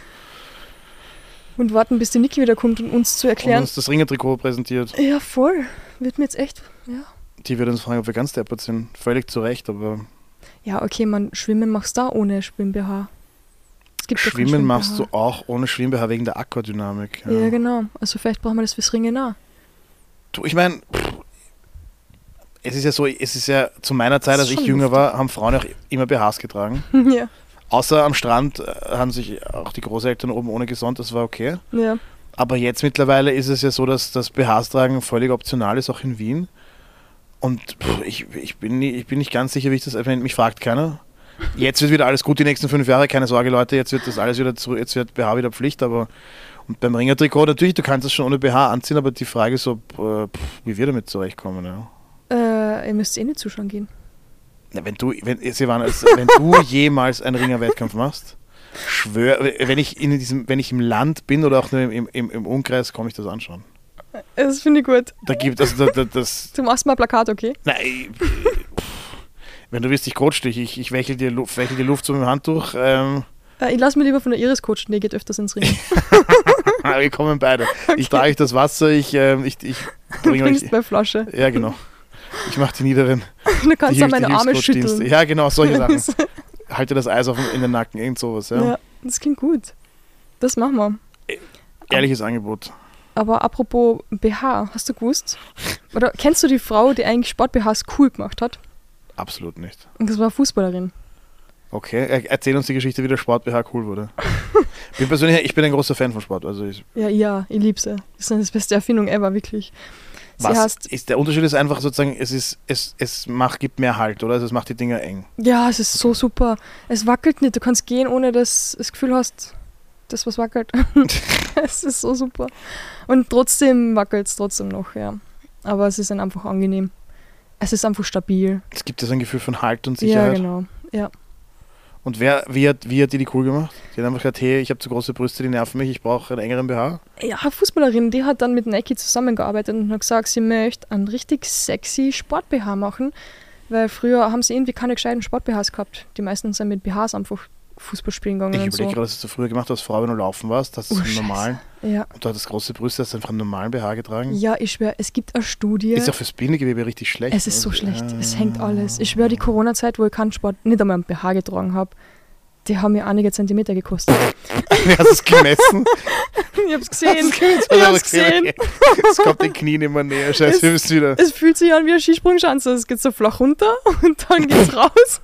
und warten, bis die Niki wieder kommt, um uns zu und erklären. uns das Ringertrikot präsentiert. Ja, voll. Wird mir jetzt echt, ja. Die wird uns fragen, ob wir ganz deppert sind. Völlig zu Recht, aber Ja, okay, man, Schwimmen machst du da ohne Schwimm-B H. Es gibt ja kein Schwimmen machst du Schwimm-B H. auch ohne Schwimm-B H wegen der Aquadynamik. Ja. genau. Also vielleicht brauchen wir das fürs Ringen auch. Du, ich meine, es ist ja so, es ist ja zu meiner Zeit, Das als ist ich schon jünger lustig. war, haben Frauen auch immer B Hs getragen. ja. Außer am Strand äh, haben sich auch die Großeltern oben ohne gesonnt, das war okay. Ja. Aber jetzt mittlerweile ist es ja so, dass das B Hs tragen völlig optional ist, auch in Wien. Und pff, ich, ich, bin nie, ich bin nicht ganz sicher, wie ich das, wenn mich fragt keiner. Jetzt wird wieder alles gut die nächsten fünf Jahre, keine Sorge Leute, jetzt wird das alles wieder zurück, jetzt wird B H wieder Pflicht, aber und beim Ringertrikot natürlich, du kannst das schon ohne B H anziehen, aber die Frage ist, ob, äh, pff, wie wir damit zurechtkommen. Ja. Äh, ihr müsst eh nicht zuschauen gehen. Na, wenn du, wenn, Silvana, es- wenn du jemals einen Ringerwettkampf machst, schwör, wenn ich in diesem, wenn ich im Land bin oder auch nur im, im, im Umkreis, komme ich das anschauen. Das finde ich gut. Da gibt also da, da, das. Du machst mal ein Plakat, okay? Nein, wenn du willst, ich coach dich, ich, ich wächel dir Luft, wächel dir Luft so mit dem Handtuch. Ähm, Äh, ich lasse mir lieber von der Iris coachen, die geht öfters ins Ringen. wir kommen beide. Ich trage euch das Wasser, ich, ähm, ich, ich Du bringe bringst euch. meine Flasche. Ja, genau. Ich mache die Niederen. Du kannst die dann Hilfs- meine die Arme Hilfscoach-Dienste. schütteln. Ja, genau, solche Sachen. Halte das Eis auf den, in den Nacken, irgend sowas. Ja. Ja. Das klingt gut. Das machen wir. Ehrliches Angebot. Aber apropos B H, hast du gewusst? Oder kennst du die Frau, die eigentlich Sport-B Hs cool gemacht hat? Absolut nicht. Und das war eine Fußballerin. Okay, er- erzähl uns die Geschichte, wie der Sport-B H cool wurde. bin persönlich, ich bin ein großer Fan von Sport. Also ich, Ja, ja, ich liebe sie. Das ist die beste Erfindung ever, wirklich. Sie was heißt, ist, der Unterschied ist einfach sozusagen, es ist, es, es macht, gibt mehr Halt, oder? Also es macht die Dinger eng. ja, es ist so super. Es wackelt nicht. Du kannst gehen, ohne dass du das Gefühl hast, das was wackelt. Es ist so super. Und trotzdem wackelt es trotzdem noch, ja. Aber es ist dann einfach angenehm. Es ist einfach stabil. Es gibt ja so ein Gefühl von Halt und Sicherheit. Ja, genau. Ja. Und wer, wie, hat, wie hat die die cool gemacht? Die hat einfach gesagt, hey, ich habe zu große Brüste, die nerven mich, ich brauche einen engeren B H. Ja, eine Fußballerin, die hat dann mit Nike zusammengearbeitet und hat gesagt, sie möchte einen richtig sexy Sport-B H machen, Weil früher haben sie irgendwie keine gescheiten Sport-B Hs gehabt. Die meisten sind mit B Hs einfach Fußball spielen gegangen. Ich und überlege so. gerade, was du früher gemacht hast, Frau, wenn du laufen warst, hast du Oh, einen normalen, Ja. und du hattest große Brüste, hast du einfach einen normalen B H getragen. ja, ich schwöre, es gibt eine Studie. Ist auch fürs Bindegewebe richtig schlecht. Es ist so Also, schlecht. äh, Es hängt alles. Ich schwöre, die Corona-Zeit, wo ich keinen Sport, nicht einmal einen B H getragen habe, die haben mir einige Zentimeter gekostet. Wie hast du es gemessen? Ich hab's gesehen. Hast du es Ich hab's gesehen. Okay. Es kommt den Knien immer näher. Scheiße, wir müssen wieder. Es fühlt sich an wie eine Skisprungschanze. Es geht so flach runter und dann geht's raus.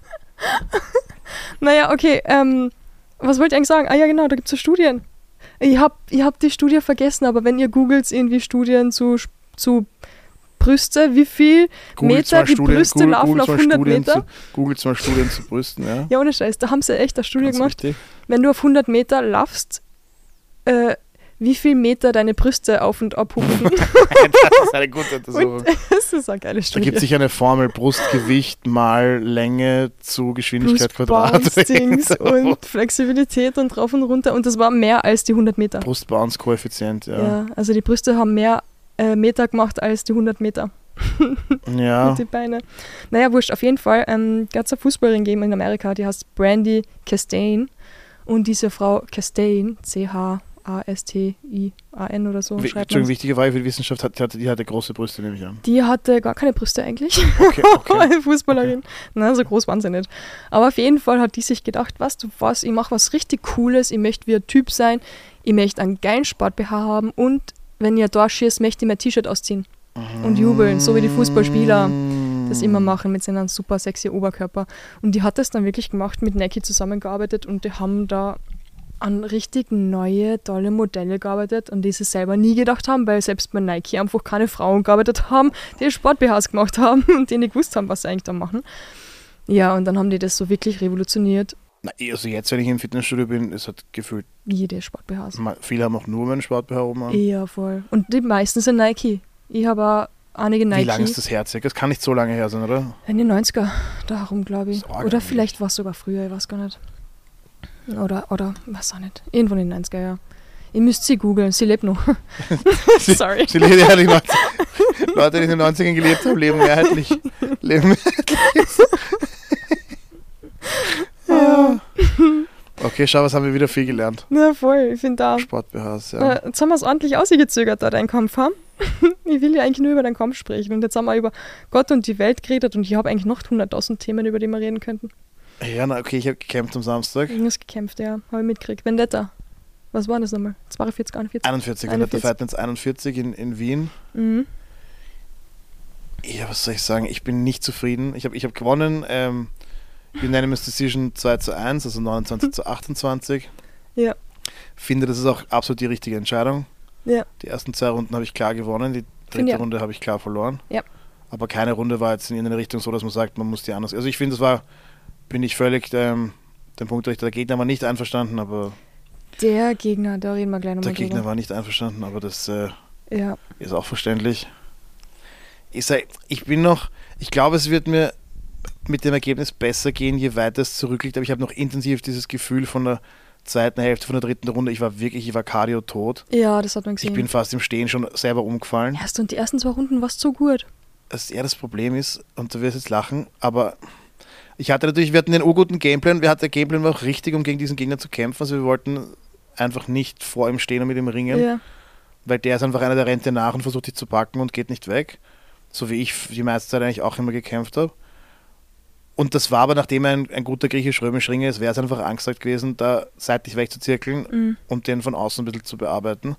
Naja, okay. Ähm, was wollte ich eigentlich sagen? Ah ja, genau, da gibt es so Studien. Ich habe ich hab die Studie vergessen, aber wenn ihr googelt irgendwie Studien zu, zu Brüste, wie viel Googelt Meter mal die Studien- Brüste Google- laufen googelt auf mal hundert Studien Meter? Zu, googelt mal Studien zu Brüsten, ja. Ja, ohne Scheiß, da haben sie echt eine Studie Ganz gemacht. wichtig. Wenn du auf hundert Meter laufst, äh, wie viel Meter deine Brüste auf und ab hupfen. Das ist eine gute Untersuchung. Und das ist eine geile Da Studie. gibt es sicher eine Formel, Brustgewicht mal Länge zu Geschwindigkeit Quadrat. Brustbounce und Flexibilität und rauf und runter. Und das war mehr als die hundert Meter. Brustbounce-Koeffizient, Ja. ja. also die Brüste haben mehr äh, Meter gemacht als die hundert Meter. Ja, Mit die Beine. Naja, wurscht, auf jeden Fall. Ähm, gab es eine Fußballerin gegeben in Amerika, die heißt Brandy Chastain. Und diese Frau Chastain, C H A S T I A N oder so, Wi- schreibt Entschuldigung, man. wichtige Frage für die Wissenschaft, hat, die hatte, die hatte große Brüste, nehme ich an. Die hatte gar keine Brüste eigentlich. Okay, okay. Eine Fußballerin. Na, so groß waren sie nicht. Aber auf jeden Fall hat die sich gedacht, was du was, ich mache was richtig Cooles, ich möchte wie ein Typ sein, ich möchte einen geilen Sport-B H haben und wenn ihr da schießt, möchte ich mein T-Shirt ausziehen und jubeln, so wie die Fußballspieler das immer machen mit seinem super sexy Oberkörper. Und die hat das dann wirklich gemacht, mit Nike zusammengearbeitet und die haben da an richtig neue, tolle Modelle gearbeitet, an die sie selber nie gedacht haben, weil selbst bei Nike einfach keine Frauen gearbeitet haben, die Sport-B Hs gemacht haben und die nicht gewusst haben, was sie eigentlich da machen. Ja, und dann haben die das so wirklich revolutioniert. Na, also jetzt, wenn ich im Fitnessstudio bin, ist halt gefühlt, Jede Sport-B Hs. ma- viele haben auch nur meinen Sport-B H oben an. Ja, voll. Und die meisten sind Nike. Ich habe auch einige Nike. Wie lange ist das her? circa? Das kann nicht so lange her sein, oder? In den neunziger, darum glaube ich. Das ist arg Oder eigentlich. vielleicht war es sogar früher, ich weiß gar nicht. Oder, oder, was auch nicht. Irgendwo in den neunziger, ja. Ihr müsst sie googeln, sie lebt noch. Sie- Sorry. Sie leben ja die neunzig Leute, die in den neunzigern gelebt haben, leben mehrheitlich. Leben mehrheitlich. Ja. Okay, schau, was haben wir wieder viel gelernt. Ja, voll, ich finde da. Sport-B Hs, ja. Äh, jetzt haben wir es ordentlich ausgezögert, da dein Kampf haben. Ich will ja eigentlich nur über deinen Kampf sprechen. Und jetzt haben wir über Gott und die Welt geredet und ich habe eigentlich noch hunderttausend Themen, über die wir reden könnten. Ja, na, okay, ich habe gekämpft am Samstag. Irgendwas gekämpft, ja. Habe ich mitgekriegt. Vendetta. Was war das nochmal? zweiundvierzig, einundvierzig? einundvierzig, Vendetta Fight Nights einundvierzig in, in Wien. Mhm. Ja, was soll ich sagen? Ich bin nicht zufrieden. Ich habe ich hab gewonnen. Ähm, Unanimous Decision zwei zu eins, also neunundzwanzig zu achtundzwanzig. Ja. Finde, das ist auch absolut die richtige Entscheidung. Ja. Die ersten zwei Runden habe ich klar gewonnen, die Finde dritte ich auch. Runde habe ich klar verloren. Ja. Aber keine Runde war jetzt in irgendeine Richtung so, dass man sagt, man muss die anders. Also ich finde, das war, bin ich völlig ähm, den Punktrichter. Der Gegner war nicht einverstanden, aber Der Gegner, da reden wir gleich der nochmal Gegner drüber. war nicht einverstanden, aber das äh, Ja. ist auch verständlich. Ich, sag, ich bin noch, ich glaube, es wird mir mit dem Ergebnis besser gehen, je weiter es zurückliegt, aber ich habe noch intensiv dieses Gefühl von der zweiten Hälfte, von der dritten Runde, ich war wirklich, ich war Cardio tot. Ja, das hat man gesehen. Ich bin fast im Stehen schon selber umgefallen. Erst und die ersten zwei Runden warst so gut. Das eher das Problem ist, und du wirst jetzt lachen, aber ich hatte natürlich, wir hatten den urguten Gameplan, wir hatten, der Gameplan war auch richtig, um gegen diesen Gegner zu kämpfen, also wir wollten einfach nicht vor ihm stehen und mit ihm ringen, Ja. weil der ist einfach einer, der rennt dir nach und versucht dich zu packen und geht nicht weg, so wie ich die meiste Zeit eigentlich auch immer gekämpft habe. Und das war aber, nachdem er ein, ein guter griechisch-römisch Ringer ist, wäre es einfach angesagt gewesen, da seitlich wegzuzirkeln Mhm. und den von außen ein bisschen zu bearbeiten.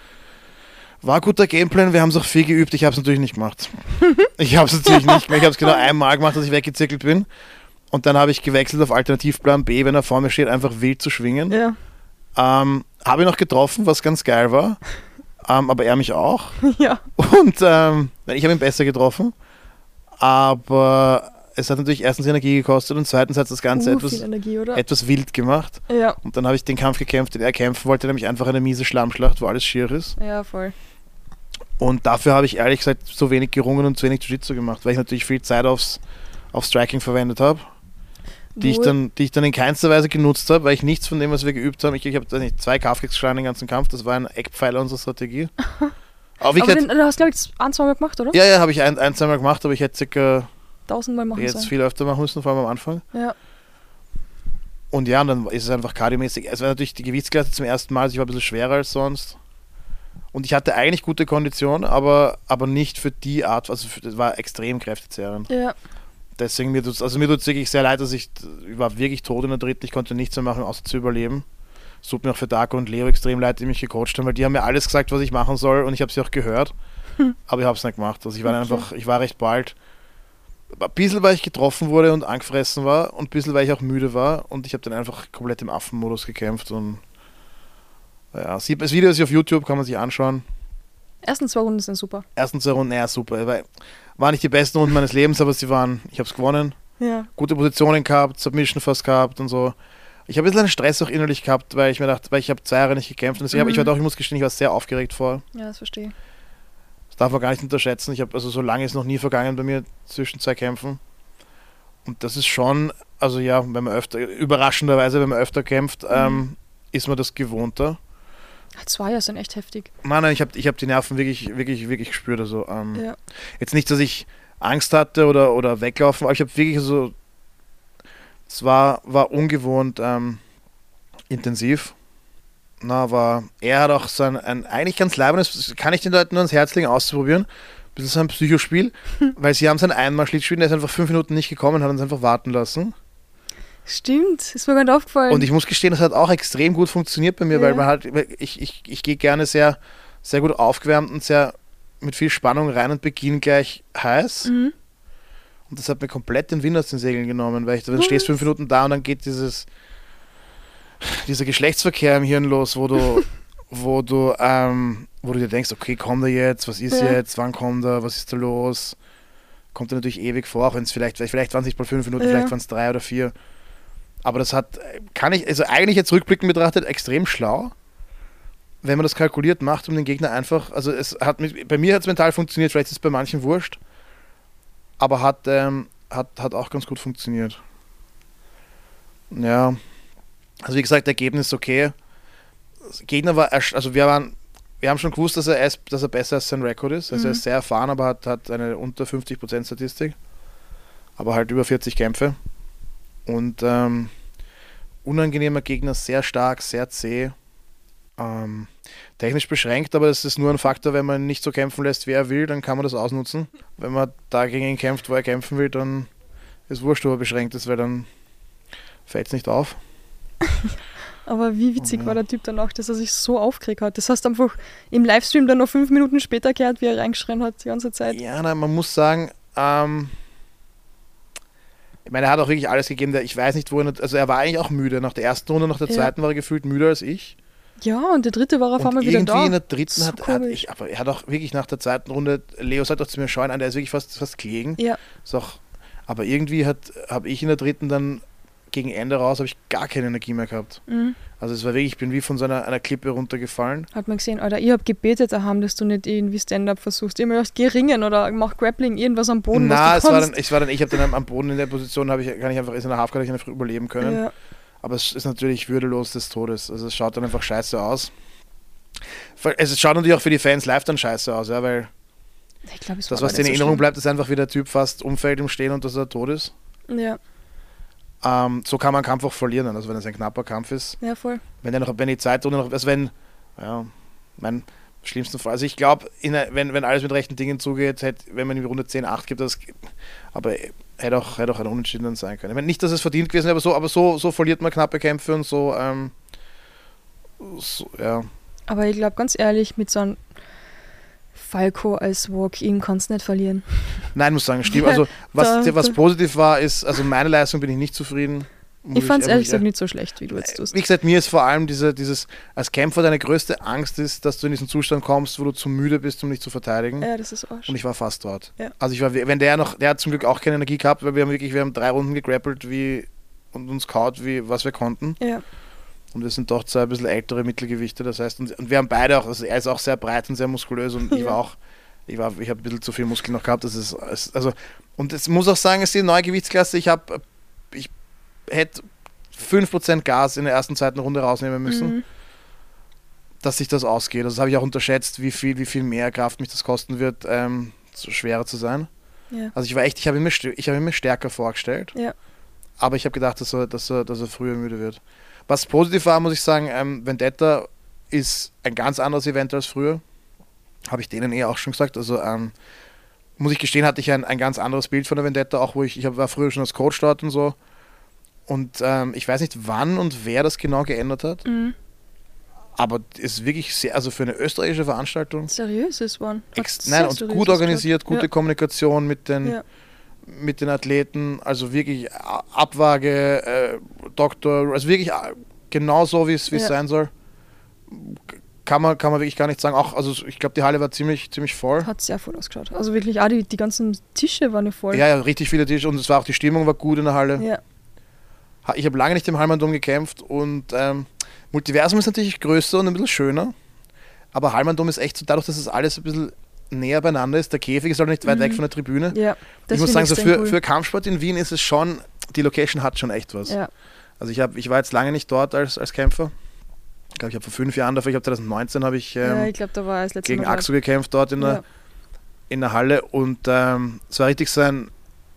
War ein guter Gameplan, wir haben es auch viel geübt, ich habe es natürlich nicht gemacht. Ich habe es natürlich nicht gemacht, ich habe es genau einmal gemacht, dass ich weggezirkelt bin. Und dann habe ich gewechselt auf Alternativplan B, wenn er vor mir steht, einfach wild zu schwingen. Ja. Ähm, habe ihn noch getroffen, was ganz geil war. Ähm, aber er mich auch. Ja. Und ähm, ich habe ihn besser getroffen. Aber es hat natürlich erstens Energie gekostet und zweitens hat das Ganze Uh, etwas, viel Energie, oder? etwas wild gemacht. Ja. Und dann habe ich den Kampf gekämpft, den er kämpfen wollte, nämlich einfach eine miese Schlammschlacht, wo alles schier ist. Ja, voll. Und dafür habe ich ehrlich gesagt so wenig gerungen und so wenig Jiu-Jitsu gemacht, weil ich natürlich viel Zeit aufs, auf Striking verwendet habe, die ich, Wo- dann, die ich dann in keinster Weise genutzt habe, weil ich nichts von dem, was wir geübt haben, ich, ich habe weiß nicht, zwei Calf-Kicks geschlagen den ganzen Kampf, das war ein Eckpfeiler unserer Strategie. Aber, ich Aber hätte, den, du hast, glaube ich, ein, zwei Mal gemacht, oder? ja, ja, habe ich ein, ein, zweimal gemacht, aber ich hätte circa tausendmal machen Jetzt sollen. viel öfter machen müssen, vor allem am Anfang. Ja. Und ja, und dann ist es einfach kardiomäßig. Es war natürlich die Gewichtsklasse zum ersten Mal, also ich war ein bisschen schwerer als sonst. Und ich hatte eigentlich gute Kondition, aber, aber nicht für die Art, also für, das war extrem kräftezehrend. Ja. Deswegen, mir tut's, also mir tut es wirklich sehr leid, dass ich, ich war wirklich tot in der dritten, ich konnte nichts mehr machen, außer zu überleben. Es tut mir auch für Darko und Leo extrem leid, die mich gecoacht haben, weil die haben mir alles gesagt, was ich machen soll und ich habe sie auch gehört, hm. aber ich habe es nicht gemacht. Also ich war okay. einfach, ich war recht bald, ein bisschen, weil ich getroffen wurde und angefressen war und ein bisschen, weil ich auch müde war und ich habe dann einfach komplett im Affenmodus gekämpft und ja, das Video ist auf YouTube, kann man sich anschauen. Ersten zwei Runden sind super. Ersten zwei Runden, ja super, weil waren nicht die besten Runden meines Lebens, aber sie waren, ich habe es gewonnen. Ja. Gute Positionen gehabt, Submission fast gehabt und so. Ich habe ein bisschen Stress auch innerlich gehabt, weil ich mir dachte, weil ich habe zwei Jahre nicht gekämpft und deswegen mhm. habe ich heute auch, ich muss gestehen, ich war sehr aufgeregt vor. Ja, das verstehe ich. Das darf man gar nicht unterschätzen. Ich habe, also so lange ist noch nie vergangen bei mir zwischen zwei Kämpfen. Und das ist schon, also ja, wenn man öfter, überraschenderweise, wenn man öfter kämpft, mhm. ähm, ist man das gewohnter. Zwei Jahre sind echt heftig. Nein, nein, ich habe ich hab die Nerven wirklich, wirklich, wirklich gespürt. Also, ähm, ja. Jetzt nicht, dass ich Angst hatte oder, oder weglaufen, aber ich habe wirklich so, es war, war ungewohnt ähm, intensiv. Na, aber er hat auch so ein, ein eigentlich ganz leibendes, kann ich den Leuten nur ans Herz legen, auszuprobieren. Ein bisschen so ein Psychospiel, weil sie haben sein Einmarsch gespielt, der ist einfach fünf Minuten nicht gekommen, hat uns einfach warten lassen. Stimmt, ist mir gar nicht aufgefallen. Und ich muss gestehen, das hat auch extrem gut funktioniert bei mir, ja. weil man halt, ich, ich, ich gehe gerne sehr, sehr gut aufgewärmt und sehr mit viel Spannung rein und beginne gleich heiß. Mhm. Und das hat mir komplett den Wind aus den Segeln genommen, weil ich, dann stehst fünf Minuten da und dann geht dieses, dieser Geschlechtsverkehr im Hirn los, wo du, wo du, ähm, wo du dir denkst, okay, kommt er jetzt, was ist ja. jetzt, wann kommt er, was ist da los? Kommt er natürlich ewig vor, auch wenn es vielleicht, vielleicht waren es nicht mal fünf Minuten, ja. vielleicht waren es drei oder vier. Aber das hat, kann ich, also eigentlich jetzt rückblickend betrachtet, extrem schlau, wenn man das kalkuliert macht, um den Gegner einfach, also es hat mit, bei mir hat es mental funktioniert, vielleicht ist es bei manchen wurscht, aber hat, ähm, hat, hat auch ganz gut funktioniert. Ja, also wie gesagt, Ergebnis ist okay. Das Gegner war, also wir waren, wir haben schon gewusst, dass er, dass er besser als sein Rekord ist, also mhm. er ist sehr erfahren, aber hat, hat eine unter fünfzig Prozent Statistik, aber halt über vierzig Kämpfe. Und ähm, unangenehmer Gegner, sehr stark, sehr zäh, ähm, technisch beschränkt, aber das ist nur ein Faktor, wenn man ihn nicht so kämpfen lässt, wie er will, dann kann man das ausnutzen. Wenn man da gegen ihn kämpft, wo er kämpfen will, dann ist wurscht, ob er beschränkt ist, weil dann fällt es nicht auf. Aber wie witzig ja. war der Typ dann auch, dass er sich so aufgeregt hat. Das hast du einfach im Livestream dann noch fünf Minuten später gehört, wie er reingeschrien hat die ganze Zeit. Ja, nein, man muss sagen, ähm, ich meine, er hat auch wirklich alles gegeben. Ich weiß nicht, wo er, also er war eigentlich auch müde. Nach der ersten Runde, nach der zweiten ja. war er gefühlt müder als ich. Ja, und der dritte war auf einmal wieder da. Irgendwie in der dritten so hat, hat ich, aber er hat auch wirklich nach der zweiten Runde, Leo sagt auch zu mir, schau ihn an, der ist wirklich fast, fast gelegen. Ja. Ist auch, aber irgendwie habe ich in der dritten dann gegen Ende raus, habe ich gar keine Energie mehr gehabt. Mhm. Also es war wirklich, ich bin wie von so einer, einer Klippe runtergefallen. Hat man gesehen, Alter, ich habe gebetet daheim, dass du nicht irgendwie Stand-Up versuchst. Ich habe mir gedacht, geh ringen oder mach Grappling, irgendwas am Boden, Na, was du es kannst. war dann, ich war dann, ich habe dann am Boden in der Position, ich, kann ich einfach, ist in der Half, kann ich einfach überleben können. Ja. Aber es ist natürlich würdelos des Todes. Also es schaut dann einfach scheiße aus. Es schaut natürlich auch für die Fans live dann scheiße aus, ja, weil ich glaub, es das, was dir in Erinnerung so bleibt, ist einfach, wie der Typ fast umfällt im Stehen und dass er tot ist. Ja. Ähm, so kann man einen Kampf auch verlieren, also wenn es ein knapper Kampf ist. Ja, voll. Wenn, der noch, wenn die Zeit noch, also wenn, ja, mein schlimmsten Fall, also ich glaube, wenn, wenn alles mit rechten Dingen zugeht, hätte, wenn man in die Runde zehn acht gibt, das, aber hätte auch, hätte auch ein Unentschieden dann sein können. Ich meine, nicht, dass es verdient gewesen wäre, aber so, aber so, so verliert man knappe Kämpfe und so, ähm, so ja. Aber ich glaube, ganz ehrlich, mit so einem Falco als Walk-In kannst du nicht verlieren. Nein, muss sagen, stimmt. Also was, da, was da. positiv war, ist, also meine Leistung bin ich nicht zufrieden. Ich fand es ehrlich gesagt nicht so schlecht, wie du jetzt tust. Wie gesagt, mir ist vor allem diese, dieses, als Kämpfer deine größte Angst ist, dass du in diesen Zustand kommst, wo du zu müde bist, um dich zu verteidigen. Ja, das ist Arsch. Und ich war fast dort. Ja. Also ich war, wenn der noch, der hat zum Glück auch keine Energie gehabt, weil wir haben wirklich, wir haben drei Runden gegrappelt wie, und uns kaut, wie was wir konnten. Ja. Und wir sind doch zwei ein bisschen ältere Mittelgewichte, das heißt, und, und wir haben beide auch, also er ist auch sehr breit und sehr muskulös und ja. ich war auch, ich war, ich habe ein bisschen zu viel Muskeln noch gehabt, das ist, also, und es muss auch sagen, es ist die neue Gewichtsklasse, ich habe, ich hätte fünf Prozent Gas in der ersten, zweiten Runde rausnehmen müssen, mhm. dass sich das ausgeht. Also das habe ich auch unterschätzt, wie viel, wie viel mehr Kraft mich das kosten wird, ähm, so schwerer zu sein. Ja. Also ich war echt, ich habe ihn, mir st- ich hab ihn mir stärker vorgestellt. Ja. Aber ich habe gedacht, dass er, dass, er, dass er früher müde wird. Was positiv war, muss ich sagen, ähm, Vendetta ist ein ganz anderes Event als früher. Habe ich denen eh auch schon gesagt. Also ähm, muss ich gestehen, hatte ich ein, ein ganz anderes Bild von der Vendetta, auch wo ich, ich hab, war früher schon als Coach dort und so. Und ähm, ich weiß nicht, wann und wer das genau geändert hat. Mhm. Aber es ist wirklich sehr, also für eine österreichische Veranstaltung. Seriös ist one. Ex- nein, und gut organisiert, gute ja. Kommunikation mit den, ja. mit den Athleten. Also wirklich Abwaage, äh, Doktor, also wirklich genau so, wie es ja. sein soll. Kann man, kann man wirklich gar nicht sagen. Auch, also ich glaube, die Halle war ziemlich, ziemlich voll. Hat sehr voll ausgeschaut. Also wirklich, auch die, die ganzen Tische waren ja voll. Ja, ja, richtig viele Tische und es war auch, die Stimmung war gut in der Halle. Ja. Ich habe lange nicht im Halmandom gekämpft und ähm, Multiversum ist natürlich größer und ein bisschen schöner, aber Halmandom ist echt so, dadurch, dass es alles ein bisschen näher beieinander ist, der Käfig ist halt nicht weit mhm. weg von der Tribüne. Ja, ich muss sagen, so für, cool. für Kampfsport in Wien ist es schon, die Location hat schon echt was. Ja. Also ich, hab, ich war jetzt lange nicht dort als, als Kämpfer. Ich glaube, ich habe vor fünf Jahren dafür, ich habe zwanzig neunzehn habe ich, ähm, ja, ich glaub, da war als gegen Axel gekämpft dort in, ja. der, in der Halle und ähm, es war richtig so ein,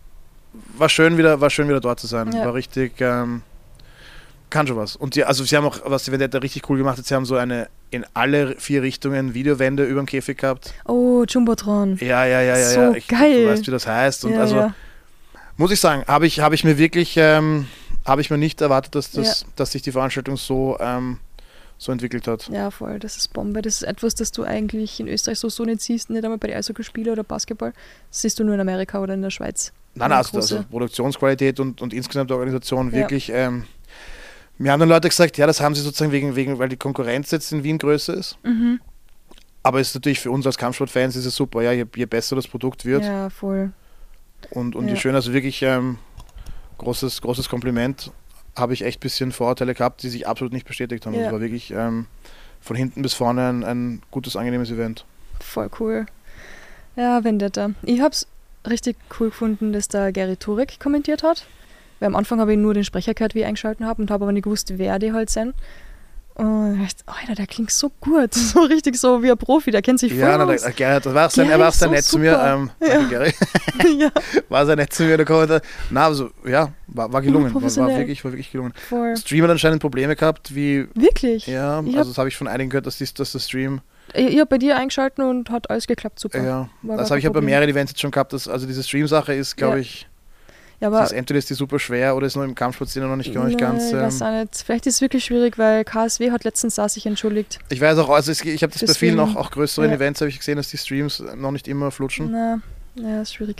war schön wieder, war schön wieder dort zu sein. Ja. War richtig, ähm, kann schon was. Und die, also sie haben auch, was die Vendetta richtig cool gemacht hat, sie haben so eine in alle vier Richtungen Videowände über dem Käfig gehabt. Oh, Jumbotron. Ja, ja, ja, ja. So ja. Ich, geil. Du weißt, wie das heißt. Und ja, also ja. muss ich sagen, habe ich, hab ich mir wirklich, ähm, habe ich mir nicht erwartet, dass, das, ja. dass sich die Veranstaltung so, ähm, so entwickelt hat. Ja, voll, das ist Bombe. Das ist etwas, das du eigentlich in Österreich so, so nicht siehst, nicht einmal bei den Eishockeyspielen oder Basketball. Das siehst du nur in Amerika oder in der Schweiz. Nein, nein, also, also Produktionsqualität und, und insgesamt die Organisation wirklich. Ja. Ähm, mir haben dann Leute gesagt, ja, das haben sie sozusagen wegen, wegen weil die Konkurrenz jetzt in Wien größer ist. Mhm. Aber es ist natürlich für uns als Kampfsportfans ist es super, ja, je, je besser das Produkt wird. Ja, voll. Und, und ja. je schöner, also wirklich ähm, großes, großes Kompliment. Habe ich echt ein bisschen Vorurteile gehabt, die sich absolut nicht bestätigt haben. Es ja. war wirklich ähm, von hinten bis vorne ein, ein gutes, angenehmes Event. Voll cool. Ja, Vendetta. Ich habe es richtig cool gefunden, dass da Gary Turek kommentiert hat. Weil am Anfang habe ich nur den Sprecher gehört, wie ich eingeschalten habe und habe aber nicht gewusst, wer die halt sind. Und ich dachte, Alter, der klingt so gut. So richtig so wie ein Profi, der kennt sich voll ja, aus. Ja, Gary, das war sein, er war auch sehr so nett zu mir. Ähm, ja. Gary. ja. War sehr nett zu mir. Der Kommentar. Na, also, ja, war, war gelungen. War, war, wirklich, war wirklich gelungen. Voll. Stream hat anscheinend Probleme gehabt, wie... Wirklich? Ja, ich also das habe ich von einigen gehört, dass, dies, dass der Stream... Ich, ich habe bei dir eingeschalten und hat alles geklappt, super. Ja, war das habe ich ja bei mehreren Events jetzt schon gehabt. Dass, also diese Stream-Sache ist, glaube ja. ich... Ja, aber ist entweder ist die super schwer oder ist noch im Kampfsportszene noch nicht, gar nicht ganz. Ähm, ich weiß auch nicht. Vielleicht ist es wirklich schwierig, weil K S W hat letztens da sich entschuldigt. Ich weiß auch, also es, ich habe das bei vielen auch, auch größeren ja. Events habe ich gesehen, dass die Streams noch nicht immer flutschen. Na, ja, ist schwierig.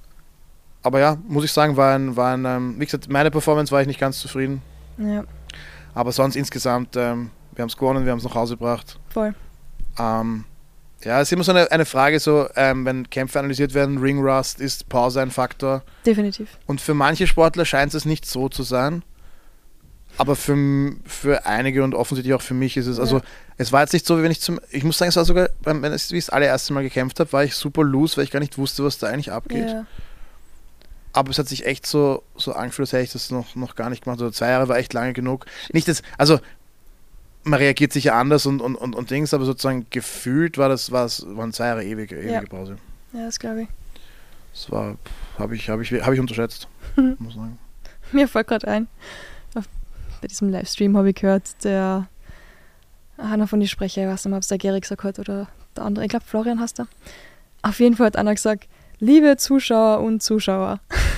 Aber ja, muss ich sagen, war ein, war ein ähm, wie gesagt, meine Performance war ich nicht ganz zufrieden. Ja. Aber sonst insgesamt, ähm, wir haben es gewonnen, wir haben es nach Hause gebracht. Voll. Ähm, Ja, es ist immer so eine, eine Frage, so, ähm, wenn Kämpfe analysiert werden, Ring Rust, ist Pause ein Faktor? Definitiv. Und für manche Sportler scheint es nicht so zu sein. Aber für, für einige und offensichtlich auch für mich ist es, also ja. es war jetzt nicht so, wie wenn ich zum, ich muss sagen, es war sogar, wenn ich das allererste Mal gekämpft habe, war ich super loose, weil ich gar nicht wusste, was da eigentlich abgeht. Ja. Aber es hat sich echt so, so angefühlt, als hätte ich das noch, noch gar nicht gemacht. Also zwei Jahre war echt lange genug. Nicht das, also man reagiert sicher anders und, und, und, und Dings, aber sozusagen gefühlt war das, war es, waren zwei Jahre ewige, ewige ja. Pause. Ja, das glaube ich. Das war, habe ich, habe ich, habe ich unterschätzt, muss sagen. Mir fällt gerade ein, auf, bei diesem Livestream habe ich gehört, der einer von den Sprechern, ich weiß nicht mehr, ob es der Gary gesagt hat oder der andere, ich glaube Florian heißt er. Auf jeden Fall hat einer gesagt, liebe Zuschauer und Zuschauer.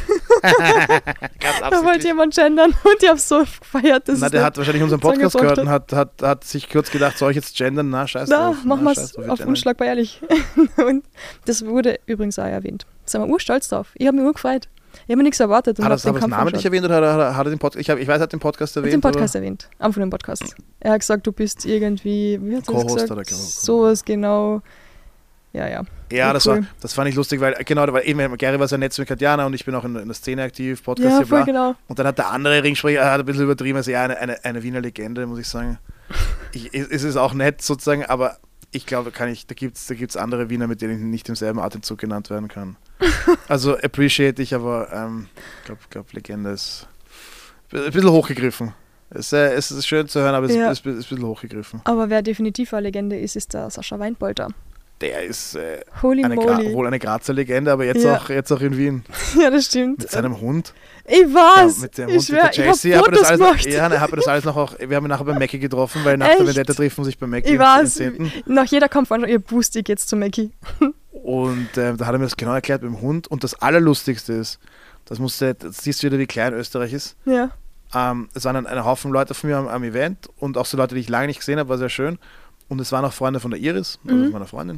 Da wollte jemand gendern und ich habe so gefeiert. Na, der hat wahrscheinlich unseren Podcast gehört und hat, hat, hat sich kurz gedacht, soll ich jetzt gendern? Na, scheiß Na, drauf. machen wir es auf unschlagbar ehrlich. Und das wurde übrigens auch erwähnt. Da sind wir urstolz drauf. Ich habe mich urgefreut. Ich habe mir nichts erwartet. Und hat er das namentlich erwähnt oder hat er, hat er den Podcast, ich, hab, ich weiß, er hat den Podcast erwähnt? Er hat den Podcast oder? erwähnt. Am von dem Podcast. Er hat gesagt, du bist irgendwie, wie hat er das gesagt? Oder sowas genau. Ja, ja. Ja, cool. das, war, das fand ich lustig, weil genau, weil eben Gary war sein Netzwerk Katjana und ich bin auch in, in der Szene aktiv, Podcast ja, hier, voll bla. Genau. Und dann hat der andere Ringsprecher hat ein bisschen übertrieben, also ja, eine, eine, eine Wiener Legende, muss ich sagen. Ich, es ist auch nett sozusagen, aber ich glaube, kann ich, da gibt es da gibt's andere Wiener, mit denen ich nicht im selben Atemzug genannt werden kann. Also appreciate ich, aber ich ähm, glaube, glaub, Legende ist ein bisschen hochgegriffen. Es, äh, es ist schön zu hören, aber es ja. ist, ist, ist ein bisschen hochgegriffen. Aber wer definitiv eine Legende ist, ist der Sascha Weinpolter. der ist äh, Holy eine Gra- moly. wohl eine Grazer Legende, aber jetzt, Ja. auch, jetzt auch in Wien. Ja, das stimmt. Mit seinem Hund. Ich weiß. Ja, mit dem ich Hund, schwör, mit der ich hab Jessie. Hab Fotos das alles, gemacht. ja, ne, hab das alles noch auch, wir haben ihn nachher bei Mackie getroffen, weil nach Echt? der Vendetta treffen sich bei Mackie Ich im weiß. zehnten Nach jeder Kampfveranstaltung, ihr Boost, ich geht's zu Mackie. Und äh, da hat er mir das genau erklärt mit dem Hund. Und das Allerlustigste ist, das musste, das siehst du wieder, wie klein Österreich ist. Ja. Ähm, es waren ein, ein Haufen Leute von mir am, am Event und auch so Leute, die ich lange nicht gesehen habe, war sehr schön. Und es waren auch Freunde von der Iris, also Mhm. von meiner Freundin.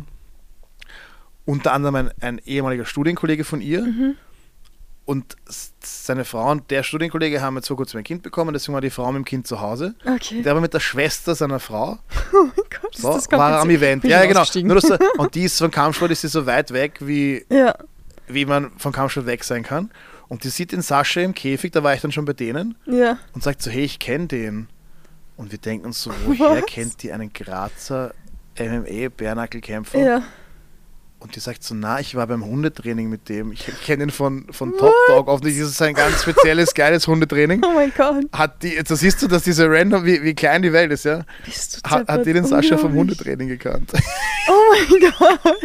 Unter anderem ein, ein ehemaliger Studienkollege von ihr. Mhm. Und s- seine Frau und der Studienkollege haben jetzt vor kurzem ein Kind bekommen, deswegen war die Frau mit dem Kind zu Hause. Okay. Der war mit der Schwester seiner Frau, Oh mein Gott, ist so, das war er am kompliziert. Event. Bin Ja, ich genau. ausgestiegen. Nur, dass er, und die ist von Kampfsport, ist sie so weit weg, wie, Ja. wie man von Kampfsport weg sein kann. Und die sieht den Sascha im Käfig, da war ich dann schon bei denen, Ja. und sagt so, hey, ich kenne den. Und wir denken uns so, woher Was? kennt die einen Grazer M M A-Bärnackelkämpfer? Ja. Und die sagt so, na, ich war beim Hundetraining mit dem. Ich kenne ihn von, von Top Dog. Offensichtlich ist es ein ganz spezielles, geiles Hundetraining. Oh mein Gott. Hat die, jetzt siehst du, dass diese Random, wie, wie klein die Welt ist, ja? Bist du Hat, hat die den deppert? Sascha vom Unglaublich. Hundetraining gekannt. Oh mein Gott.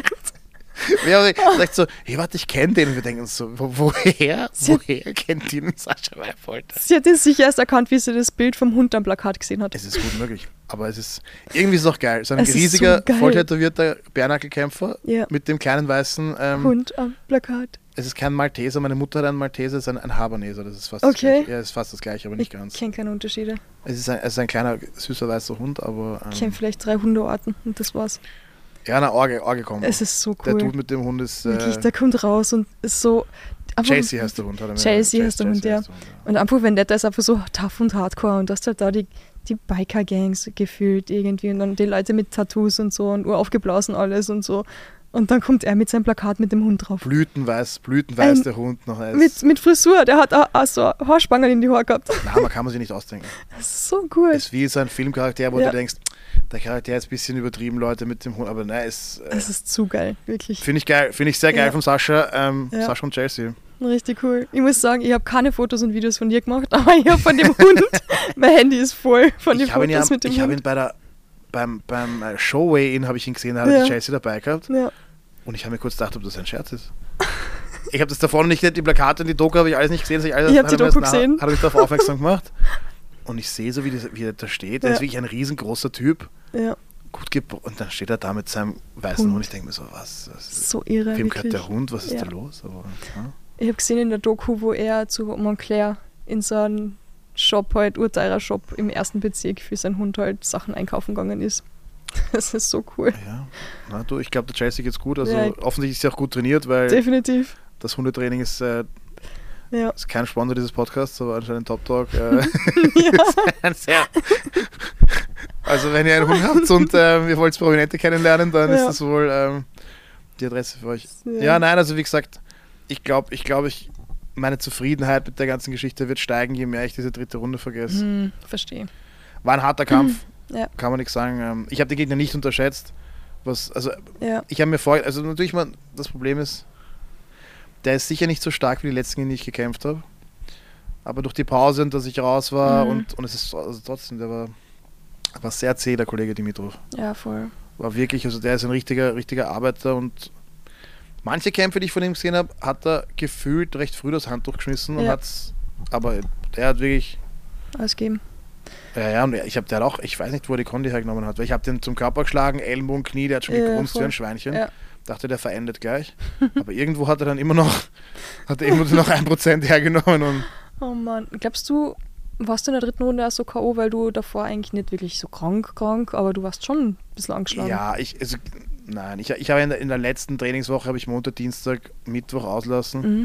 Wer sagt so, hey, warte, ich kenne den. Und wir denken uns so, wo, woher? Sie hat- Woher kennt die den Sascha Weifolter? Sie hat ihn sicher erst erkannt, wie sie das Bild vom Hund am Plakat gesehen hat. Es ist gut möglich. Aber es ist, irgendwie ist es auch geil. So ein Es ist riesiger, so geil. voll tätowierter Bärnackelkämpfer Ja. mit dem kleinen weißen, ähm, Hund am Plakat. es ist kein Malteser, meine Mutter hat einen Malteser, es ist ein, ein Haberneser, das ist fast Okay. das gleiche. Ja, es ist fast das gleiche, aber nicht Ich ganz. kenne keine Unterschiede. Es ist, ein, es ist ein kleiner, süßer, weißer Hund, aber Ich kenne ähm, vielleicht drei Hundearten und das war's. ja, eine Orge, Orge kommt. Es ist so Der cool. Dude mit dem Hund ist, Wirklich, äh, der kommt raus und ist so. einfach- J C heißt der Hund. Hat er mir J C gesagt. heißt der Hund, ja. heißt der Hund, Und einfach Vendetta ist einfach so tough und hardcore und das halt da die, die Biker-Gangs gefühlt irgendwie und dann die Leute mit Tattoos und so und uraufgeblasen alles und so. Und dann kommt er mit seinem Plakat mit dem Hund drauf. Blütenweiß, blütenweiß Ein- der Hund noch. Er Mit, ist, mit Frisur, der hat auch, auch so Haarspangen in die Haare gehabt. na, man kann man sich nicht ausdenken. Das ist so cool. Es ist wie so ein Filmcharakter, wo Ja. du denkst, der Charakter ist ein bisschen übertrieben, Leute mit dem Hund, aber nein, es äh, Es ist zu geil, wirklich. finde ich geil, finde ich sehr geil Ja. von Sascha, ähm, Ja. Sascha und Chelsea. Richtig cool. Ich muss sagen, ich habe keine Fotos und Videos von dir gemacht, aber ich habe von dem Hund, mein Handy ist voll von den Ich habe ihn, ja, Fotos mit dem ich hab Hund. ihn bei der, beim, beim äh, Showway-In habe ich ihn gesehen, da hat Ja. er die Chelsea dabei gehabt Ja. und ich habe mir kurz gedacht, ob das ein Scherz ist. Ich habe das davor noch nicht, die Plakate und die Doku habe ich alles nicht gesehen. Ich, alles, Ich hab hat die er mir Doku erst nach- gesehen. Hat er mich darauf aufmerksam gemacht und ich sehe so, wie, das, wie er da steht. Er Ja. ist wirklich ein riesengroßer Typ. Ja, Gut gebo- und dann steht er da mit seinem weißen Hund. Hund. Ich denke mir so, was? was so irre, wem gehört wirklich. der Hund? Was ist Ja. da los? Aber, ja. Ich habe gesehen in der Doku, wo er zu Montclair in so einen Shop, halt urteurer Shop im ersten Bezirk für seinen Hund halt Sachen einkaufen gegangen ist. Das ist so cool. Ja. Na, du, ich glaube, der Chelsea geht's gut. Also Ja, ich- offensichtlich ist sie auch gut trainiert, weil Definitiv. das Hundetraining ist, äh, Ja. ist kein Sponsor dieses Podcasts, aber anscheinend Top Talk. Äh, Ja. ein sehr also wenn ihr einen Hund habt und ähm, ihr wollt Prominente kennenlernen, dann ist Ja. das wohl ähm, die Adresse für euch. Ja. Ja, nein, also wie gesagt, ich glaube, ich glaube, ich, meine Zufriedenheit mit der ganzen Geschichte wird steigen, je mehr ich diese dritte Runde vergesse. Hm, verstehe. War ein harter Kampf, Ja. kann man nichts sagen. Ähm, Ich habe den Gegner nicht unterschätzt. Was, also Ja. ich habe mir vor, also natürlich mal, das Problem ist, der ist sicher nicht so stark wie die letzten, gegen die ich gekämpft habe. Aber durch die Pause und dass ich raus war Mhm. und, und es ist also trotzdem, der war, war sehr zäh, der Kollege Dimitrov. Ja, voll. War wirklich, also der ist ein richtiger, richtiger Arbeiter und manche Kämpfe, die ich von ihm gesehen habe, hat er gefühlt recht früh das Handtuch geschmissen und Ja. hat's, aber der hat wirklich, Alles geben. ja, ja, und ich habe der auch, ich weiß nicht, wo er die Kondi hergenommen hat, weil ich habe den zum Körper geschlagen, Ellenbogen, Knie, der hat schon Ja, gegrunzt wie voll. ein Schweinchen. Ja. Dachte, der verendet gleich. Aber irgendwo hat er dann immer noch, hat er irgendwo noch ein Prozent hergenommen und Oh Mann. Glaubst du, warst du in der dritten Runde auch so K O, weil du davor eigentlich nicht wirklich so krank, krank, aber du warst schon ein bisschen angeschlagen? ja, ich, also, nein, ich, ich habe in der, in der letzten Trainingswoche, habe ich Montag, Dienstag, Mittwoch auslassen. Mhm.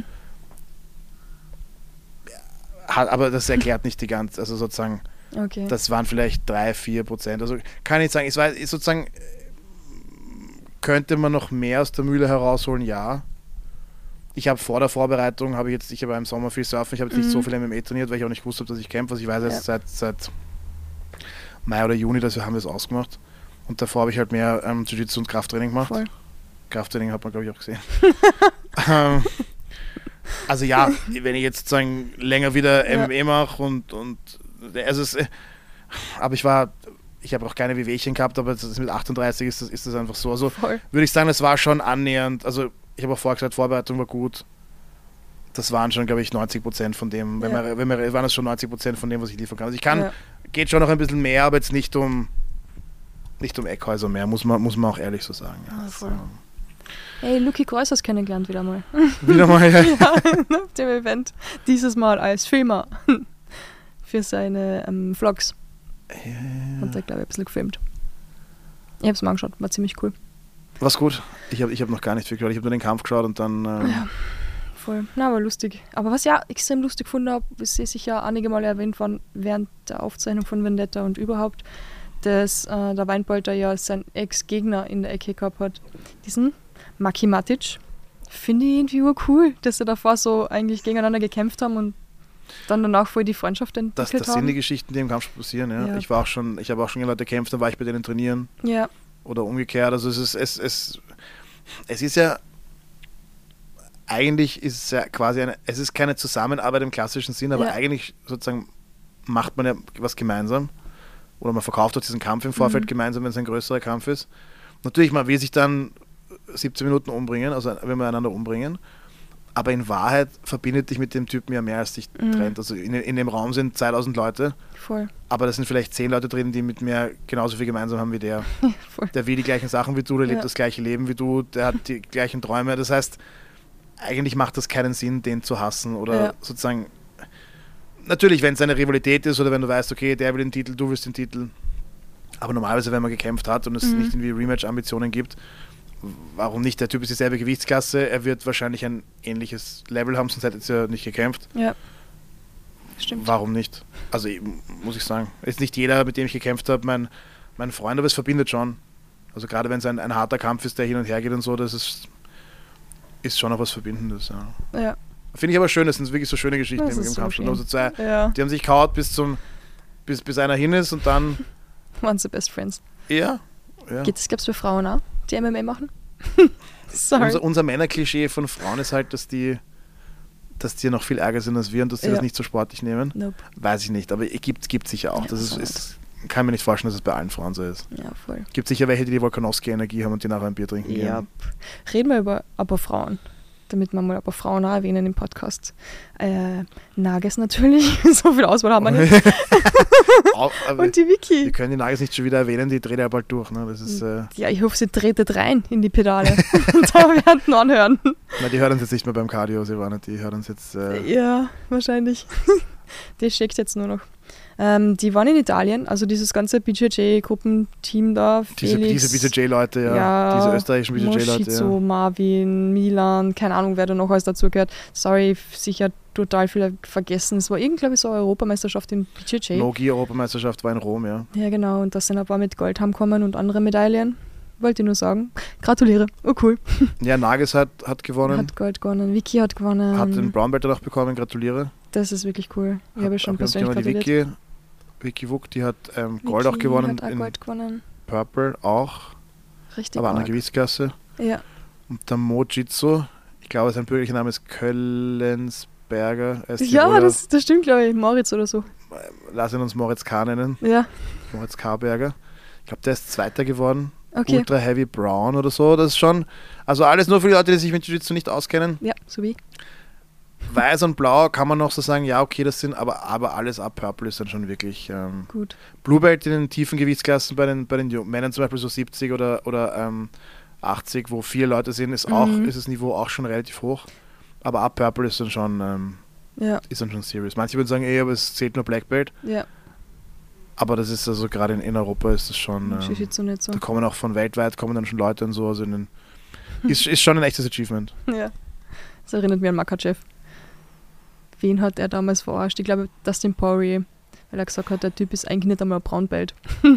Hat, aber das erklärt nicht die ganze, also sozusagen, Okay. das waren vielleicht drei, vier Prozent. Also kann ich nicht sagen, es war sozusagen, könnte man noch mehr aus der Mühle herausholen, ja. Ich habe vor der Vorbereitung, habe ich jetzt, ich habe im Sommer viel surfen, ich habe jetzt nicht Mhm. so viel M M A trainiert, weil ich auch nicht wusste, ob dass ich kämpfe. Also ich weiß erst Ja. seit, seit Mai oder Juni, dass wir haben wir es ausgemacht. Und davor habe ich halt mehr ähm, Jiu-Jitsu und Krafttraining gemacht. Voll. Krafttraining hat man, glaube ich, auch gesehen. ähm, also ja, wenn ich jetzt sozusagen länger wieder Ja. M M A mache und, und also es, äh, aber ich war, ich habe auch keine Wehwehchen gehabt, aber das ist mit achtunddreißig ist das, ist das einfach so. Also Voll. würde ich sagen, das war schon annähernd, also ich habe auch vorher gesagt, Vorbereitung war gut. Das waren schon, glaube ich, neunzig Prozent von dem, wenn Ja. wir, wenn wir, waren das schon neunzig Prozent von dem, was ich liefern kann. Also ich kann, Ja. geht schon noch ein bisschen mehr, aber jetzt nicht um nicht um Eckhäuser mehr, muss man, muss man auch ehrlich so sagen. Ja, Ah, also, voll. Hey, Luki Kreuz hast kennengelernt wieder mal. wieder mal, ja. Ja, auf dem Event. Dieses Mal als Filmer. Für seine ähm, Vlogs. Hat er, glaube ich, ein bisschen gefilmt. Ich habe es mal angeschaut, war ziemlich cool. Was gut. Ich habe ich hab noch gar nicht viel geschaut. Ich habe nur den Kampf geschaut und dann. Ähm, Ja, voll. Na, aber lustig. Aber was ich auch extrem lustig gefunden habe, ist eh sicher einige Male erwähnt worden während der Aufzeichnung von Vendetta und überhaupt, dass äh, der Weinpolter ja seinen Ex-Gegner in der Ecke gehabt hat. Diesen Maki Matic. Finde ich irgendwie urcool, dass sie davor so eigentlich gegeneinander gekämpft haben und dann danach voll die Freundschaft entwickelt das, das haben. sind die Geschichten, die im Kampf passieren. Ja. Ja. Ich war auch schon, ich habe auch schon gegen Leute gekämpft, dann war ich bei denen trainieren Ja, oder umgekehrt. Also es ist, es, es, es ist ja eigentlich ist es ja quasi eine, es ist keine Zusammenarbeit im klassischen Sinn, aber Ja. eigentlich sozusagen macht man ja was gemeinsam oder man verkauft auch diesen Kampf im Vorfeld Mhm. gemeinsam, wenn es ein größerer Kampf ist. Natürlich, man will sich dann siebzehn Minuten umbringen, also wenn wir einander umbringen, aber in Wahrheit verbindet dich mit dem Typen ja mehr als dich Mhm. trennt. Also in, in dem Raum sind zweitausend Leute, voll. aber da sind vielleicht zehn Leute drin, die mit mir genauso viel gemeinsam haben wie der. voll. Der will die gleichen Sachen wie du, der lebt Ja. das gleiche Leben wie du, der hat die gleichen Träume. Das heißt, eigentlich macht das keinen Sinn, den zu hassen oder Ja. sozusagen. Natürlich, wenn es eine Rivalität ist oder wenn du weißt, okay, der will den Titel, du willst den Titel. Aber normalerweise, wenn man gekämpft hat und es Mhm. nicht irgendwie Rematch-Ambitionen gibt, warum nicht? Der Typ ist dieselbe Gewichtsklasse, er wird wahrscheinlich ein ähnliches Level haben, sonst hätte er ja nicht gekämpft. Ja. Stimmt. Warum nicht? Also ich- muss ich sagen, ist nicht jeder, mit dem ich gekämpft habe, mein, mein Freund, aber es verbindet schon. Also gerade wenn es ein, ein harter Kampf ist, der hin und her geht und so, das ist, ist schon auch was Verbindendes. Ja. Ja. Finde ich aber schön, das sind wirklich so schöne Geschichten Das im, ist im so Kampfsport. schön. Also zwei, Ja. die haben sich kaut bis zum bis, bis einer hin ist und dann Waren sie Best Friends. ja. ja. Gibt es bei Frauen auch, die M M A machen? Sorry. Unser, unser Männerklischee von Frauen ist halt, dass die dass die noch viel ärger sind als wir und dass die Ja. das nicht so sportlich nehmen. Nope. Weiß ich nicht, aber es gibt gibt sicher auch. Ja, Das ist, so ist kann mir nicht vorstellen, dass es bei allen Frauen so ist. Ja, voll. Gibt sicher welche, die die Volkanowski-Energie haben und die nachher ein Bier trinken Ja. gehen. Reden wir über ein paar Frauen, damit wir mal ein paar Frauen auch erwähnen im Podcast. Äh, Nages natürlich, so viel Auswahl haben wir nicht. Au- aber Und die wir Vicky. können die Nagels nicht schon wieder erwähnen, die dreht ja bald durch. Ne? Das ist, äh, Ja, ich hoffe, sie tretet rein in die Pedale und da werden wir anhören. na, die hört uns jetzt nicht mehr beim Cardio, Silvana, die hört uns jetzt. Äh, Ja, wahrscheinlich. Die schickt jetzt nur noch. Ähm, die waren in Italien, also dieses ganze B J J-Gruppenteam da. diese, Felix, diese B J J-Leute, ja, ja, diese österreichischen B J J-Leute. Moschitzo, Ja. Marvin, Milan, keine Ahnung, wer da noch alles dazu gehört. Sorry, f- sicher total viele vergessen. Es war irgendwie, glaube ich, so eine Europameisterschaft in B J J. Nogi-Europameisterschaft war in Rom, ja. Ja, genau, und da sind ein paar mit Gold heimgekommen und andere Medaillen. Wollte ich nur sagen. Gratuliere. Oh, cool. Ja, Nages hat, hat gewonnen, Hat Gold gewonnen. Vicky hat gewonnen. hat den Brown Belt danach bekommen, gratuliere. Das ist wirklich cool. Ich habe schon Hab- hab persönlich die gratuliert. Vicky, Vicky Wuck, die hat ähm, Gold auch Vicky gewonnen, Hat auch in Gold gewonnen. Purple auch, Richtig. aber andere arg. Gewichtsklasse. Ja. Und der Mojitsu, ich glaube, sein bürgerlicher Name ist Köllensberger. Er ist Ja, Tiroler. das, das stimmt, glaube ich. Moritz oder so. Lass ihn uns Moritz K. nennen, Ja, Moritz Karberger. Ich glaube, der ist Zweiter geworden. okay. Ultra Heavy Brown oder so. Das ist schon, also alles nur für die Leute, die sich mit Jiu-Jitsu nicht auskennen. Ja, so wie. Weiß und Blau kann man noch so sagen, ja, okay, das sind, aber, aber alles ab Purple ist dann schon wirklich. Ähm, Gut. Blue Belt in den tiefen Gewichtsklassen bei den, bei den Jungen- Männern zum Beispiel so siebzig oder, oder ähm, achtzig, wo vier Leute sind, ist, auch, Mhm. ist das Niveau auch schon relativ hoch. Aber ab Purple ist dann schon, ähm, Ja, ist dann schon serious. Manche würden sagen, ey, aber es zählt nur Black Belt. ja. Aber das ist also gerade in, in Europa ist das schon. Ähm, Jiu-Jitsu nicht so. da kommen auch von weltweit kommen dann schon Leute und so. Also in den, ist, ist schon ein echtes Achievement. Ja. Das erinnert mich an Makachev. Wen hat er damals verarscht? Ich glaube, Dustin Poirier. Weil er gesagt hat, der Typ ist eigentlich nicht einmal ein Braunbelt.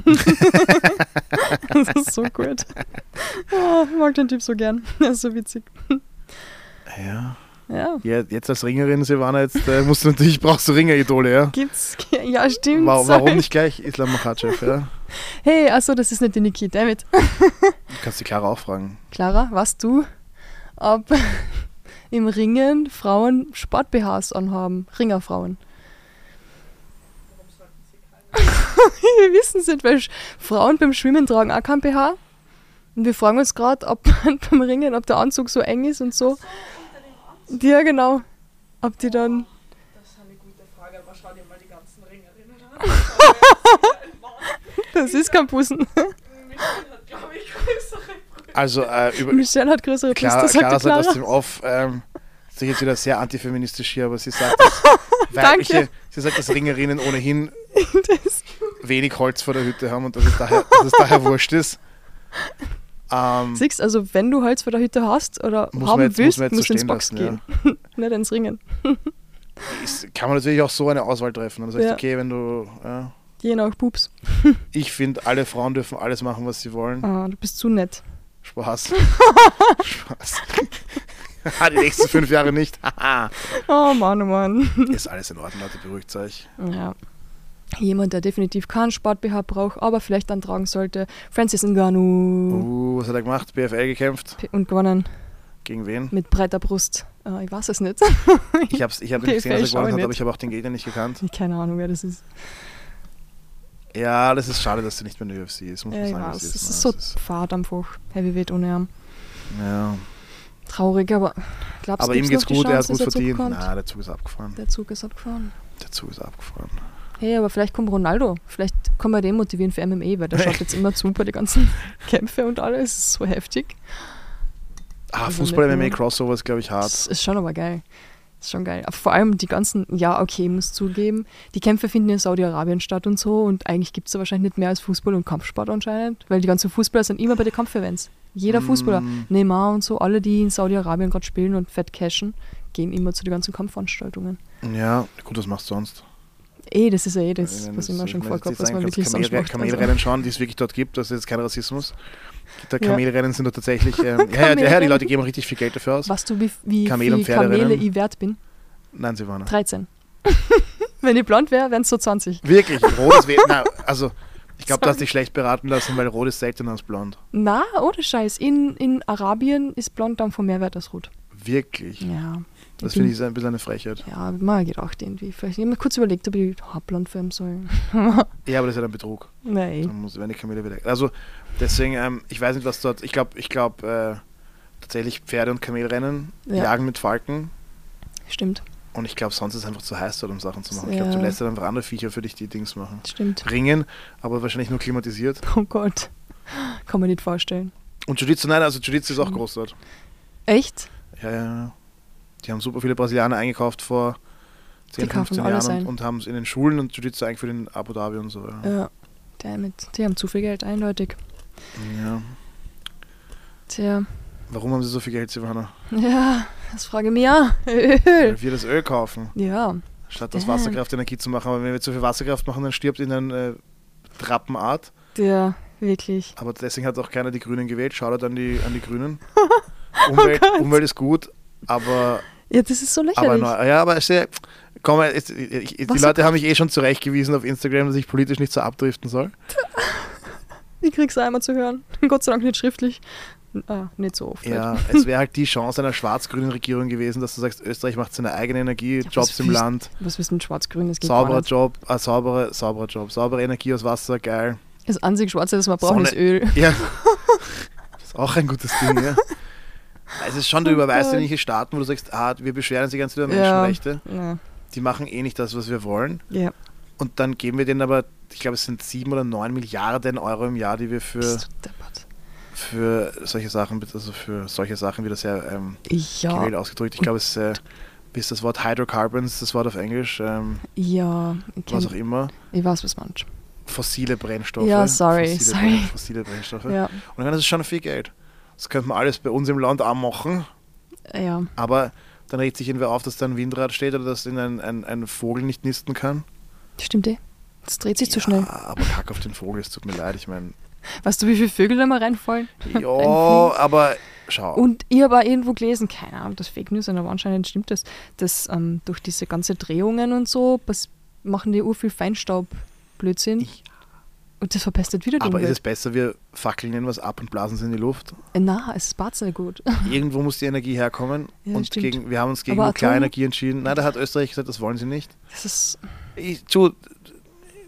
Das ist so gut. Oh, ich mag den Typ so gern. Er ist so witzig. Ja. Ja. Ja, jetzt als Ringerin, Silvana, jetzt äh, musst du natürlich, brauchst du Ringer-Idole, ja? Gibt's? Ja, stimmt. Wa sorry. warum nicht gleich Islam Makhachev, ja? Hey, achso, das ist nicht die Niki, damit. Du kannst die Clara auch fragen. Clara, weißt du, ob im Ringen Frauen Sport-B Hs anhaben? Ringerfrauen. Wir wissen es nicht, weil Sch- Frauen beim Schwimmen tragen auch kein B H. Und wir fragen uns gerade, ob beim Ringen, ob der Anzug so eng ist und so. Ja, genau. Ob die dann... Das ist eine gute Frage, aber schau dir mal die ganzen Ringerinnen an. Das ist kein Busen. Michelle hat, glaube ich, größere Brüste. Also äh, über Michelle hat größere Clara, Brüste, Clara sagt sagt aus Clara. dem Off, ähm, das ist jetzt wieder sehr antifeministisch hier, aber sie sagt, dass weibliche, sie sagt, dass Ringerinnen ohnehin Das- wenig Holz vor der Hütte haben und dass es daher, dass es daher wurscht ist. Ähm, Siehst also, wenn du Holz vor der Hütte hast oder Muss man haben jetzt- muss willst, man jetzt musst so du ins stehen Box lassen, gehen. Nicht ins Ringen. ist, kann man natürlich auch so eine Auswahl treffen. Dann sagst du, Ja. okay, wenn du, ja, Je nach Pups. ich finde, alle Frauen dürfen alles machen, was sie wollen. Ah, du bist zu nett. Spaß. Spaß. Die nächsten fünf Jahre nicht. Haha. Oh Mann, oh Mann. Ist alles in Ordnung, Leute, beruhigt euch. Ja. Jemand, der definitiv keinen Sport-B H braucht, aber vielleicht dann tragen sollte. Francis Ngannou. Uh, was hat er gemacht? B F L gekämpft? P- Und gewonnen Gegen wen? mit breiter Brust. Äh, ich weiß es nicht. Ich habe ich hab B nicht F gesehen, L dass er schau gewonnen ich hat, nicht. aber ich habe auch den Gegner nicht gekannt. Keine Ahnung, wer das ist. Ja, das ist schade, dass er nicht mehr in der U F C ist, muss Ja, man ich sagen. weiß. wie Es es ist ne? so Das ist- fad einfach. Heavyweight ohne Arm. Ja. Traurig, aber glaubst Aber du, ihm gibt's geht's noch die gut, er hat Chance, gut dass er verdient. zurückkommt? Na, der Zug ist abgefahren. Der Zug ist abgefahren. Der Zug ist abgefahren. Hey, aber vielleicht kommt Ronaldo. Vielleicht kann man den motivieren für M M A, weil der schaut jetzt immer zu bei den ganzen Kämpfe und alles. Es ist so heftig. Ah, Also Fußball nicht M M A nur- Crossover ist, glaube ich, hart. Das ist schon aber geil. Ist schon geil. Aber vor allem die ganzen, ja, okay, ich muss zugeben, die Kämpfe finden in Saudi-Arabien statt und so und eigentlich gibt es da wahrscheinlich nicht mehr als Fußball und Kampfsport anscheinend, weil die ganzen Fußballer sind immer bei den Kampfevents. Jeder Fußballer, Mm. Neymar und so, alle, die in Saudi-Arabien gerade spielen und fett cashen, gehen immer zu den ganzen Kampfveranstaltungen. Ja, gut, was machst du sonst? Eh, das ist ja eh das, Ich meine, was ich mir schon ich vorgehabt jetzt was man sagen, wirklich kannst sonst Kamel, macht. Kamelrennen Also, schauen, die es wirklich dort gibt, das ist jetzt kein Rassismus. Da Ja. Kamelrennen sind dort tatsächlich, ähm, ja, ja, ja, die Kamelrennen. Leute geben auch richtig viel Geld dafür aus. weißt du, wie, wie Kamel- und viel Kamele Pferderennen? ich wert bin? Nein, Silvana. dreizehn. Wenn ich blond wäre, wären es so zwanzig. Wirklich, rot ist we- na, also ich glaube, du hast dich schlecht beraten lassen, weil rot ist seltener als blond. Na, ohne Scheiß. In, in Arabien ist blond dann von mehr wert als rot. Wirklich. Ja. Das ich finde bin- ich so ein bisschen eine Frechheit. Ja, hab ich mir auch gedacht irgendwie. Vielleicht ich hab mir kurz überlegt, ob ich haarblond färben soll. Ja, aber das ist ja ein Betrug. Nein. Dann muss wenn die Kamele wieder. Also deswegen, ähm, ich weiß nicht, was dort. Ich glaube, ich glaube äh, tatsächlich Pferde- und Kamelrennen, Ja. Jagen mit Falken. Stimmt, Und ich glaube, sonst ist es einfach zu heiß dort, um Sachen zu machen. Ich Ja. glaube, du lässt dann einfach andere Viecher für dich die Dings machen. stimmt. Ringen, aber wahrscheinlich nur klimatisiert. Oh Gott. Kann man nicht vorstellen. Und Jiu-Jitsu, nein, also Jiu-Jitsu ist auch groß dort. Echt? Ja, ja, ja. Die haben super viele Brasilianer eingekauft vor zehn, Die kaufen fünfzehn alles Jahren ein. und, und haben es in den Schulen und Jiu-Jitsu eingeführt in Abu Dhabi und so. Ja. Ja. Damit. Die haben zu viel Geld, eindeutig. Ja. Tja. Warum haben sie so viel Geld, Silvana? Ja, das frage ich mich ja. Öl. Weil wir das Öl kaufen, Ja. statt aus Damn. Wasserkraft Energie zu machen. Aber wenn wir zu viel Wasserkraft machen, dann stirbt in einer äh, Trappenart. Der, wirklich. Aber deswegen hat auch keiner die Grünen gewählt. Shoutout an die, an die Grünen. Oh Umwelt, Umwelt ist gut, aber, Ja, das ist so lächerlich. aber neu, ja, aber es ist, komm, es, ich, ich, die Was- Leute haben mich eh schon zurechtgewiesen auf Instagram, dass ich politisch nicht so abdriften soll. Ich krieg's einmal zu hören. Gott sei Dank nicht schriftlich. Ah, nicht so oft. Ja, halt. es wäre halt die Chance einer schwarz-grünen Regierung gewesen, dass du sagst, Österreich macht seine eigene Energie, was Jobs im willst- Land, Was willst du mit Schwarz-Grün? Das geht gar sauberer nicht. Job, äh, saubere, sauberer Job, saubere Energie aus Wasser, geil. Das einzige Schwarze, das wir brauchen, Sonne. ist Öl. Ja, das ist auch ein gutes Ding, ja. Es ist schon, du Oh überweist Gott. irgendwelche Staaten, wo du sagst, ah, wir beschweren uns die ganze Zeit über Ja. Menschenrechte. Ja. Die machen eh nicht das, was wir wollen. Ja. Und dann geben wir denen aber, ich glaube, es sind sieben oder neun Milliarden Euro im Jahr, die wir für, Bist du deppert. für solche Sachen, also für solche Sachen wieder sehr ähm, Ja. gewählt ausgedrückt. Ich glaube, es äh, wie ist das Wort Hydrocarbons, das Wort auf Englisch, ähm, Ja. Ich, was kenn, auch immer. ich weiß, was manch. Fossile Brennstoffe. Ja, sorry, fossile, sorry. Brenn- fossile Brennstoffe. Ja. Und ich meine, das ist schon viel Geld. Das könnte man alles bei uns im Land auch machen, Ja. aber dann regt sich irgendwer auf, dass da ein Windrad steht oder dass in ein, ein, ein Vogel nicht nisten kann. Stimmt eh. Das dreht sich zu schnell. Ja, aber kack auf den Vogel, es tut mir leid, ich meine. Weißt du, wie viele Vögel da mal reinfallen? Ja, aber schau. Und ich habe auch irgendwo gelesen, keine Ahnung, das Fake News, aber anscheinend stimmt das, dass ähm, durch diese ganze Drehungen und so was machen die ur viel Feinstaubblödsinn. Und das verpestet wieder die Aber ist Umwelt. es besser, wir fackeln irgendwas ab und blasen es in die Luft? Äh, Na, es ist sehr gut. Irgendwo muss die Energie herkommen. Ja, und stimmt. gegen, wir haben uns gegen Aber Nuklearenergie entschieden. Nein, da hat Österreich gesagt, das wollen sie nicht. Das ist, Ich, tu,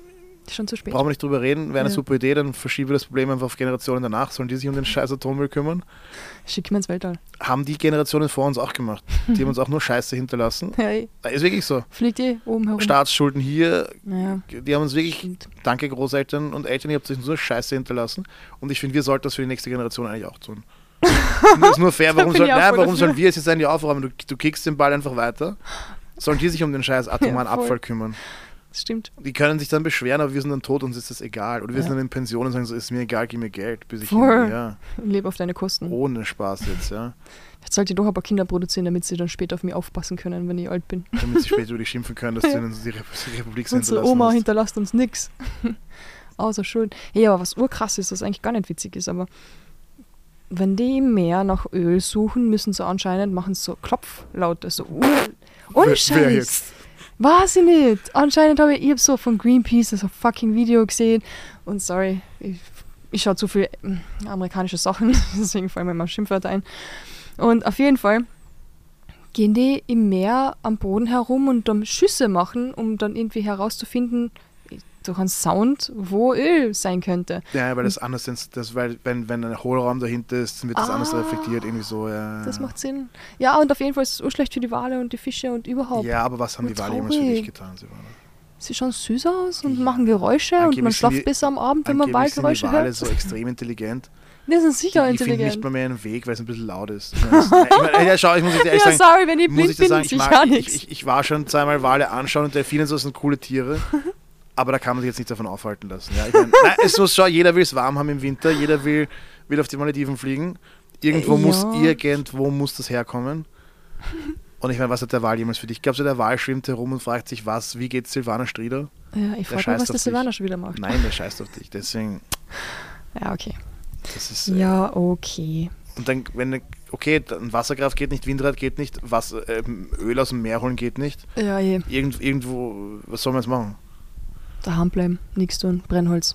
Schon zu spät. Brauchen wir nicht drüber reden, wäre eine Ja. super Idee, dann verschieben wir das Problem einfach auf Generationen danach. Sollen die sich um den scheiß Atommüll kümmern? Schick mir ins Weltall. Haben die Generationen vor uns auch gemacht. Die haben uns auch nur Scheiße hinterlassen. Hey, Ist wirklich so. fliegt eh oben herum. Staatsschulden hier, Ja, die haben uns wirklich, stimmt. danke Großeltern und Eltern, ihr habt euch nur Scheiße hinterlassen. Und ich finde, wir sollten das für die nächste Generation eigentlich auch tun. Und das ist nur fair, warum, bin soll, ich auch nein, voll warum dafür. sollen wir es jetzt eigentlich aufräumen? Du, du kickst den Ball einfach weiter. Sollen die sich um den scheiß atomaren Ja, voll. Abfall kümmern? Das stimmt. Die können sich dann beschweren, aber wir sind dann tot, uns ist das egal. Oder wir Ja. sind dann in Pension und sagen so, ist mir egal, gib mir Geld. Bis ich Voll. ja, Lebe auf deine Kosten. ohne Spaß jetzt, ja. Jetzt sollte ich doch aber Kinder produzieren, damit sie dann später auf mich aufpassen können, wenn ich alt bin. Damit sie später über dich schimpfen können, dass Ja. du ihnen die Rep- die Republik so Unsere hinterlassen Oma hast. hinterlasst uns nix. Außer Schuld. Hey, aber was urkrass ist, was eigentlich gar nicht witzig ist, aber wenn die im Meer nach Öl suchen, müssen sie anscheinend, machen so Klopflaute, so uh, ohne Wer- Scheiß. wer jetzt? Weiß ich nicht. Anscheinend habe ich, ich hab so von Greenpeace so ein fucking Video gesehen und sorry, ich, ich schaue zu viel ähm, amerikanische Sachen, deswegen fallen mir immer Schimpfwörter ein. Und auf jeden Fall gehen die im Meer am Boden herum und dann Schüsse machen, um dann irgendwie herauszufinden, durch einen Sound, wo Öl sein könnte. Ja, weil das anders ist, das, weil wenn, wenn ein Hohlraum dahinter ist, dann wird das Ah. anders reflektiert, irgendwie so. Ja. Das macht Sinn. Ja, und auf jeden Fall ist es urschlecht für die Wale und die Fische und überhaupt. Ja, aber was haben die Voll Wale jemals für dich traurig. getan, Silvana? Sie schauen süß aus und Ja. machen Geräusche und Angeblich man sind schlaft die- besser am Abend, wenn man Angeblich sind die Waldgeräusche Wale hört. so extrem intelligent. Die sind sicher Die finden nicht intelligent. mal mehr einen Weg, weil es ein bisschen laut ist. Ich meine, das- Nein, ich meine, ja, schau, ich muss jetzt ehrlich Ja, sagen, sorry, wenn ich muss blind ich dir bin, sagen, ich ich, gar mag, ich, nichts. ich, ich war schon zweimal Wale anschauen und Delfine so sind coole Tiere. Aber da kann man sich jetzt nicht davon aufhalten lassen. Ja, ich mein, nein, es muss schon, jeder will es warm haben im Winter, jeder will, will auf die Malediven fliegen. Irgendwo Äh, muss, ja. irgendwo muss das herkommen. Und ich meine, was hat der Wal jemals für dich? Glaubst du, der Wal schwimmt herum und fragt sich, was, wie geht's Silvana Strieder? Ja, ich frage mich, scheißt was auf der dich. Silvana schon wieder macht. Nein, der scheißt auf dich. Deswegen, Ja, okay. das ist. Äh, Ja, okay. Und dann, wenn, okay, dann Wasserkraft geht nicht, Windrad geht nicht, Wasser, ähm, Öl aus dem Meer holen geht nicht. Ja, je. Irgend, irgendwo, was soll man jetzt machen? Daheim bleiben, nichts tun, Brennholz.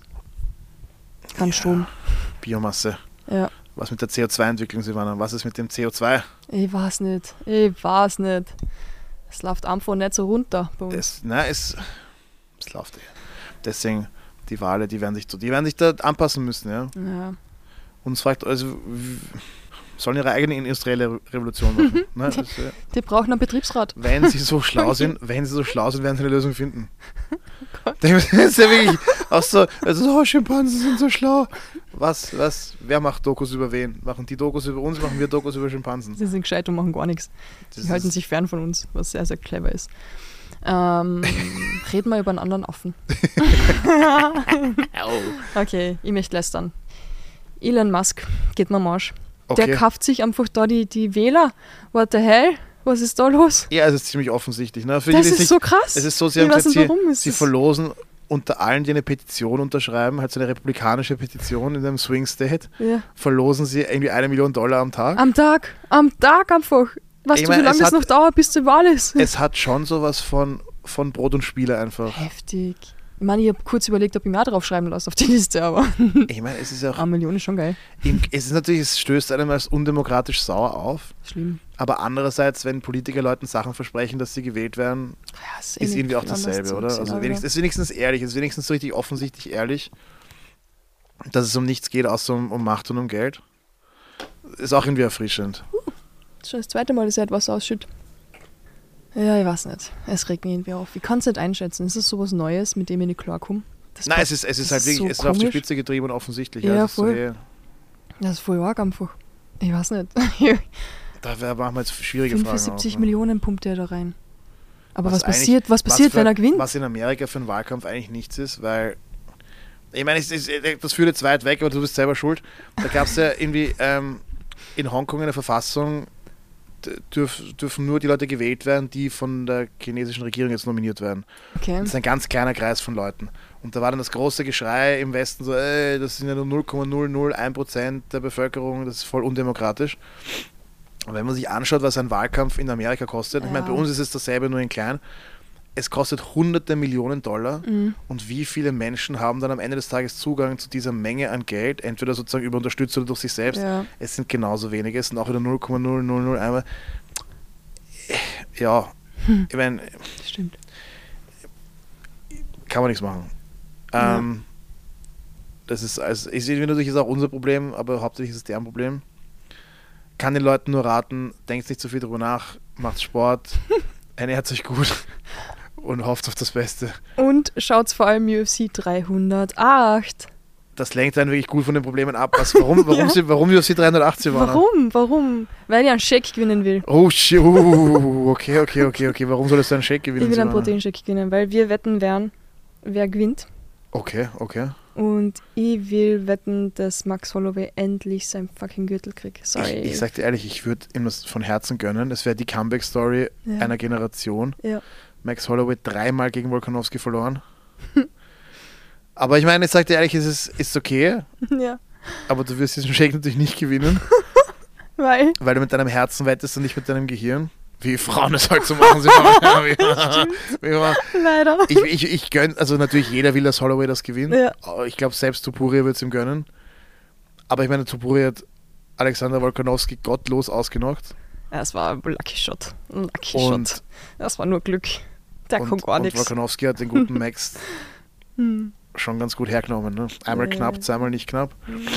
Kein Strom. Biomasse. Ja. Was mit der C O zwei Entwicklung, Silvana? Was ist mit dem C O zwei? Ich weiß nicht. Ich weiß nicht. Es läuft einfach nicht so runter bei uns. Das, nein, es, es läuft eh. Deswegen, die Wale, die werden sich, die werden sich da anpassen müssen, ja. Ja. Uns fragt, also, w- sollen ihre eigene industrielle Re- Revolution machen. Ne? Das, äh, Die brauchen einen Betriebsrat. wenn sie so schlau sind, wenn sie so schlau sind, werden sie eine Lösung finden. Das ist ja wirklich auch so, also, oh, Schimpansen sind so schlau. Was, was, wer macht Dokus über wen? Machen die Dokus über uns, machen wir Dokus über Schimpansen? Sie sind gescheit und machen gar nichts. Das Die halten ist- sich fern von uns, was sehr, sehr clever ist. Ähm, reden wir über einen anderen Affen. Okay, ich möchte lästern. Elon Musk geht mir am Arsch. Okay. Der kauft sich einfach da die, die Wähler. What the hell? Was ist da los? Ja, es ist ziemlich offensichtlich. Ne? Für Das die, die ist sich- so krass. Es ist so, sie, Ich haben weiß gesagt, nicht, sie, warum. Es sie ist- verlosen unter allen, die eine Petition unterschreiben, halt so eine republikanische Petition in einem Swing State, Ja. verlosen sie irgendwie eine Million Dollar am Tag. Am Tag, am Tag einfach. Weißt Ich du, mein, wie lange es das hat- noch dauert, bis zur Wahl ist? Es hat schon sowas von, von Brot und Spiele einfach. Heftig. Ich meine, ich habe kurz überlegt, ob ich mehr draufschreiben lasse auf die Liste, aber Ich meine, es ist ja auch, eine Million ist schon geil. im, es ist natürlich, es stößt einem als undemokratisch sauer auf, Schlimm. aber andererseits, wenn Politiker Leuten Sachen versprechen, dass sie gewählt werden, Ja, ist irgendwie auch dasselbe, oder? Also wenigstens, ist wenigstens ehrlich, ist wenigstens so richtig offensichtlich ehrlich, dass es um nichts geht, außer um, um Macht und um Geld. Ist auch irgendwie erfrischend. Das ist schon das zweite Mal, dass er etwas ausschüttet. Ja, ich weiß nicht. Es regt mich irgendwie auf. Ich kann es nicht einschätzen. Ist es sowas Neues, mit dem ich nicht klarkomme? Das Nein, passt- es ist, es ist das halt wirklich, so es ist auf die komisch. Spitze getrieben und offensichtlich. Ja, es ist voll. So, eh, Das ist voll arg einfach. Ich weiß nicht. da wär- machen wir jetzt schwierige Fragen. fünfundsiebzig auf, ne? Millionen pumpt er da rein. Aber was, eigentlich- passiert, was passiert für, wenn er gewinnt? Was in Amerika für einen Wahlkampf eigentlich nichts ist, weil ich meine, es ist, das führt jetzt weit weg, aber du bist selber schuld. Da gab es ja irgendwie ähm, in Hongkong eine Verfassung, d- dürf, dürfen nur die Leute gewählt werden, die von der chinesischen Regierung jetzt nominiert werden. Okay. Das ist ein ganz kleiner Kreis von Leuten. Und da war dann das große Geschrei im Westen so, ey, das sind ja nur null Komma null null eins Prozent der Bevölkerung, das ist voll undemokratisch. Und wenn man sich anschaut, was ein Wahlkampf in Amerika kostet, ich meine, bei Ja. uns ist es dasselbe, nur in klein, es kostet hunderte Millionen Dollar Mhm. und wie viele Menschen haben dann am Ende des Tages Zugang zu dieser Menge an Geld, entweder sozusagen über Unterstützung oder durch sich selbst. Ja. Es sind genauso wenige, es sind auch wieder null Komma null null null eins. Ja, Hm. ich meine, Stimmt. kann man nichts machen. Ähm, das ist, also, ich sehe natürlich, ist auch unser Problem, aber hauptsächlich ist es deren Problem. Kann den Leuten nur raten, denkt nicht zu viel drüber nach, macht Sport, ernährt euch gut und hofft auf das Beste. Und schaut vor allem U F C dreihundertacht. Das lenkt einen wirklich gut von den Problemen ab. Was, warum, warum, Ja. sie, warum U F C dreihundertachtzig waren? Warum? Warum? Weil ich einen Shake gewinnen will. Oh, shit. Uh, okay, okay, okay, okay. Warum solltest du einen Shake gewinnen? Ich will einen Silvana? Proteinshake gewinnen, weil wir wetten werden, wer gewinnt. Okay, okay. Und ich will wetten, dass Max Holloway endlich seinen fucking Gürtel kriegt. Sorry. Ich, ich sag dir ehrlich, ich würde ihm das von Herzen gönnen. Das wäre die Comeback-Story Ja. einer Generation. Ja. Max Holloway dreimal gegen Volkanovski verloren. Aber ich meine, ich sag dir ehrlich, es ist, ist okay, Ja. aber du wirst diesen Shake natürlich nicht gewinnen, Weil. weil du mit deinem Herzen wettest und nicht mit deinem Gehirn. Wie Frauen es halt so machen. Sie machen wie immer, wie immer. Leider. Ich, ich, ich gönn, also natürlich jeder will, dass Holloway das gewinnt. Ja. Aber ich glaube, selbst Topuria wird es ihm gönnen. Aber ich meine, Topuria hat Alexander Volkanovski gottlos ausgenockt. Ja, es war ein Lucky Shot. Ein Lucky Und- Shot. Das war nur Glück. Der und, kann gar und nichts. Volkanovski hat den guten Max Hm. schon ganz gut hergenommen. Ne? Einmal Ja. knapp, zweimal nicht knapp.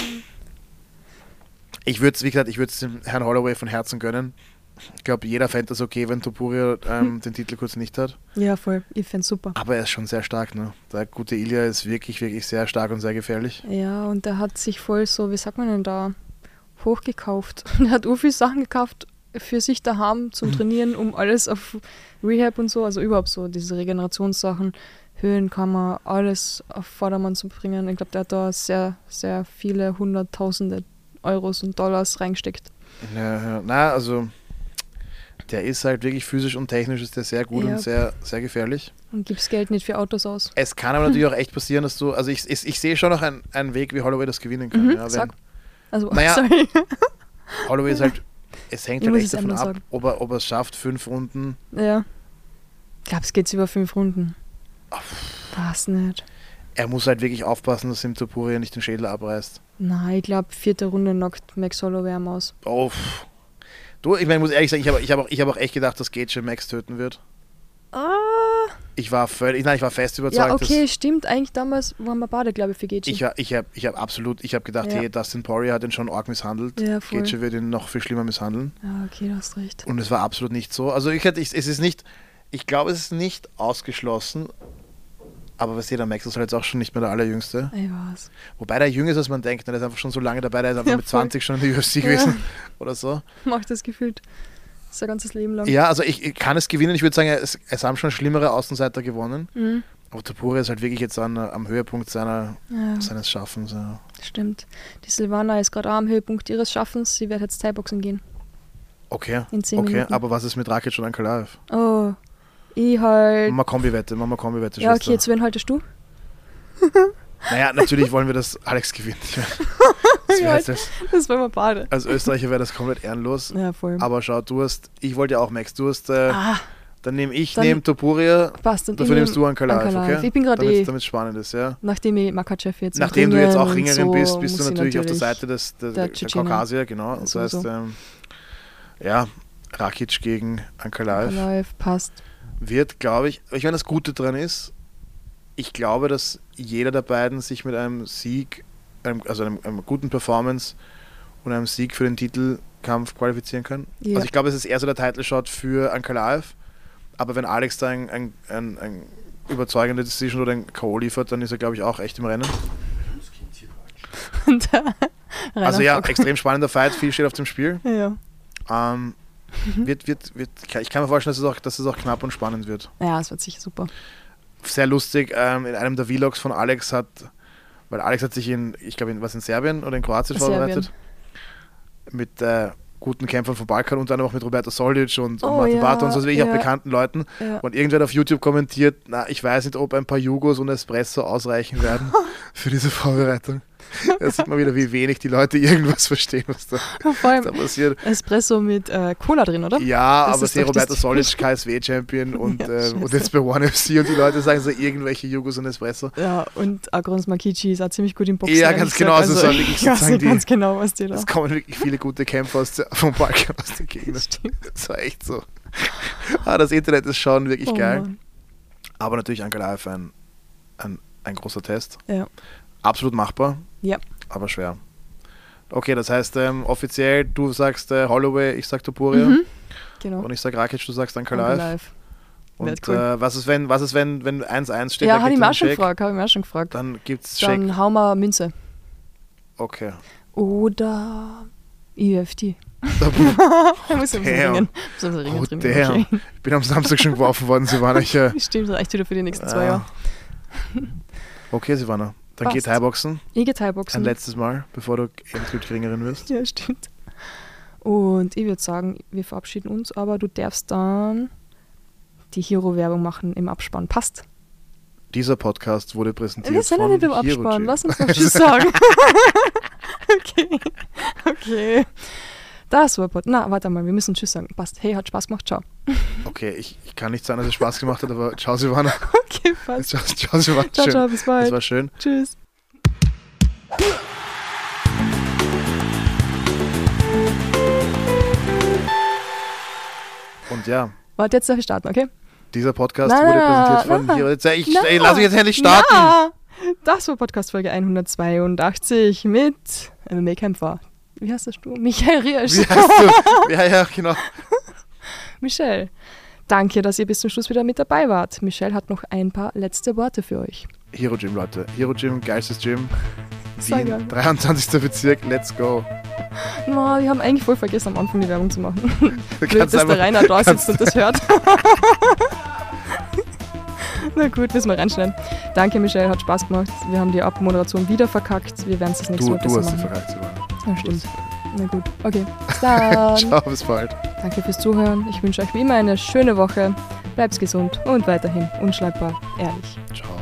Ich würde es, wie gesagt, ich würde es dem Herrn Holloway von Herzen gönnen. Ich glaube, jeder fände das okay, wenn Topuria ähm, den Titel kurz nicht hat. Ja, voll. Ich fände super. Aber er ist schon sehr stark. Ne? Der gute Ilya ist wirklich, wirklich sehr stark und sehr gefährlich. Ja, und der hat sich voll so, wie sagt man denn da, hochgekauft. Er hat ur viel Sachen gekauft für sich daheim zum Trainieren, um alles auf Rehab und so, also überhaupt so diese Regenerationssachen, Höhenkammer, alles auf Vordermann zu bringen. Ich glaube, der hat da sehr, sehr viele hunderttausende Euros und Dollars reingesteckt. Ja, ja. Na, also der ist halt wirklich physisch und technisch ist der sehr gut Ja. und sehr, sehr gefährlich. Und gibst Geld nicht für Autos aus. Es kann aber natürlich auch echt passieren, dass du, also ich, ich, ich sehe schon noch einen, einen Weg, wie Holloway das gewinnen kann. Mhm, ja, wenn, sag. Also, Naja, sorry. Holloway ist halt, es hängt Ich halt muss echt es davon einmal ab, sagen. ob er, ob er es schafft, fünf Runden. Ja. Ich glaube, es geht über fünf Runden. Was nicht. Er muss halt wirklich aufpassen, dass ihm Topuria nicht den Schädel abreißt. Nein, ich glaube, vierte Runde knockt Max Holloway am aus. Oh, pff. Du, ich meine, ich muss ehrlich sagen, ich habe ich hab auch, ich hab auch echt gedacht, dass Gaethje Max töten wird. Ah. Ich war völlig, nein, ich war fest überzeugt, Ja, okay, stimmt. Eigentlich damals waren wir beide, glaube ich, für dass Gaethje. ich, war- ich habe ich hab absolut, ich habe gedacht, Ja. hey, Dustin Poirier hat ihn schon arg misshandelt. Ja, voll. Gaethje wird ihn noch viel schlimmer misshandeln. Ja, okay, du hast recht. Und es war absolut nicht so. Also ich hätte, ich, es ist nicht, ich glaube, es ist nicht ausgeschlossen, aber was der Max ist halt jetzt auch schon nicht mehr der Allerjüngste. Ich weiß. Wobei der jünger ist, als man denkt. Der ist einfach schon so lange dabei, der ist einfach Ja, mit voll. zwanzig schon in der U F C Ja. gewesen oder so. Macht das gefühlt sein ganzes Leben lang. Ja, also ich, ich kann es gewinnen. Ich würde sagen, es, es haben schon schlimmere Außenseiter gewonnen. Mhm. Aber Topuria ist halt wirklich jetzt an, am Höhepunkt seiner, Ja, seines Schaffens. Ja. stimmt. Die Silvana ist gerade auch am Höhepunkt ihres Schaffens. Sie wird jetzt Thai-Boxen gehen. Okay, In zehn okay. Minuten. Aber was ist mit Rakic und Ankalaev? Oh, ich halt. Mama Kombi-Wette, Mama Kombi-Wette, Ja, Schwester. okay, zu wen haltest du? Naja, natürlich wollen wir, dass Alex gewinnt. Das Ja, wär jetzt, Das waren wir beide. als Österreicher wäre das komplett ehrenlos. Ja, voll. Aber schau, du hast, ich wollte ja auch Max, du hast, äh, ah, dann nehme ich, Dann- nehme Topuria, passt. Und dafür ich nimmst du nehm Ankalaev, Ankalaev. okay? Ich bin gerade eh, Damit es spannend ist, ja. nachdem ich Makachev jetzt im Nachdem du jetzt auch Ringen Ringerin so, bist, bist du muss ich natürlich, auf der Seite des, der, der der, Tschetschener. Kaukasier, genau. Das Sowieso. heißt, ähm, ja, Rakic gegen Ankalaev Ankalaev passt. wird, glaube ich, ich meine, das Gute dran ist, ich glaube, dass jeder der beiden sich mit einem Sieg, einem, also einem, einem guten Performance und einem Sieg für den Titelkampf qualifizieren kann. Ja. Also ich glaube, es ist eher so der Title-Shot für Ankalaev, aber wenn Alex da ein, ein, ein, ein überzeugende Decision oder ein K O liefert, dann ist er, glaube ich, auch echt im Rennen. Und der Also Rainer ja, Fock. extrem spannender Fight, viel steht auf dem Spiel. Ja. Ähm, wird, wird, wird, ich kann mir vorstellen, dass es, auch, dass es auch knapp und spannend wird. Ja, es wird sicher super. Sehr lustig, ähm, in einem der Vlogs von Alex hat, weil Alex hat sich in, ich glaube, in, was in Serbien oder in Kroatien Serbien. vorbereitet, mit äh, guten Kämpfern vom Balkan, unter anderem auch mit Roberto Soldic und, und Oh, Martin ja, Bartons, also wirklich ja. auch bekannten Leuten. Ja. Und irgendwer hat auf YouTube kommentiert, na, ich weiß nicht, ob ein paar Jugos und Espresso ausreichen werden für diese Vorbereitung. Da sieht man wieder, wie wenig die Leute irgendwas verstehen, was da, Vor da allem passiert. Espresso mit äh, Cola drin, oder? Ja, Das aber ist sehe doch das Roberto Solic, K S W-Champion und, Ja, äh, scheiße. und jetzt bei One F C und die Leute sagen so irgendwelche Jugos und Espresso. Ja, und Agrons Makichi ist auch ziemlich gut im Boxen. Ja, ehrlich ganz gesagt. genau, also Also, so wirklich ich weiß sozusagen nicht die- ganz genau, was die da... Es kommen wirklich viele gute Kämpfer aus der, vom Balkan aus der Gegend. Stimmt. Das war echt so. Ah, das Internet ist schon wirklich Oh geil. Mann. Aber natürlich Ankalaev ein, ein, ein großer Test. Ja. Absolut machbar, Ja. aber schwer. Okay, das heißt ähm, offiziell, du sagst äh, Holloway, ich sag Topuria Mhm. Genau. und ich sag Rakic, du sagst Danke Ankalaev. live. Und Wird cool. äh, was ist, wenn was ist, wenn, wenn eins eins steht? Ja, wer habe ich kriegt mir dann auch schon den Shake? gefragt. Habe ich mir auch schon gefragt. Dann gibt's Shake. Dann hauen wir Münze. Okay. Oder E U F T. Ich muss ein bisschen Damn. ringen. Muss ein bisschen ringen Oh, drin. damn. Ich bin am Samstag schon geworfen worden, Silvana. Ich, äh, Stimmt, reicht wieder für die nächsten zwei Ah. Jahre. okay, Silvana. Dann Passt. geht Thai-Boxen. Ich gehe Ein Thai-Boxen. letztes Mal, bevor du endgültig Ringerin wirst. Ja, stimmt. Und ich würde sagen, wir verabschieden uns, aber du darfst dann die Hero-Werbung machen im Abspann. Passt. Dieser Podcast wurde präsentiert Wir sind ja von nicht im Hero Abspann. Gym. Lass uns noch Tschüss sagen. Okay. Okay. Das war Pod. Na, warte mal, wir müssen Tschüss sagen. Passt. Hey, hat Spaß gemacht. Ciao. Okay, ich, ich kann nicht sagen, dass es Spaß gemacht hat, aber ciao, Silvana. Okay, passt. Ciao, ciao, Silvana. Ciao, Schön. ciao, bis Das bald. war schön. Tschüss. Und ja, Warte, jetzt darf ich starten, okay? dieser Podcast Na, wurde na, präsentiert von na. Hero. Jetzt, ich, Na. ey, lass mich jetzt endlich starten. Na, das war Podcast-Folge hundertzweiundachtzig mit M M A-Kämpfer. Wie heißt das du? Michael Riesch. Wie heißt du? Ja, ja, genau. Michelle. Danke, dass ihr bis zum Schluss wieder mit dabei wart. Michelle hat noch ein paar letzte Worte für euch. Hero Gym, Leute. Hero Gym, geilstes Gym. Sag ja. Wien, dreiundzwanzigster Bezirk, let's go. No, wir haben eigentlich voll vergessen, am Anfang die Werbung zu machen. Du Blöd, kannst dass einfach- der Rainer da kannst- sitzt und das hört. Na gut, müssen wir reinschneiden. Danke, Michelle, hat Spaß gemacht. Wir haben die Abmoderation wieder verkackt. Wir werden es das nächste Du, Mal du besser hast sie machen. verkackt, Silvana. Ja, stimmt. Na gut, okay. Bis dann. Ciao, bis bald. Danke fürs Zuhören. Ich wünsche euch wie immer eine schöne Woche. Bleibt gesund und weiterhin unschlagbar ehrlich. Ciao.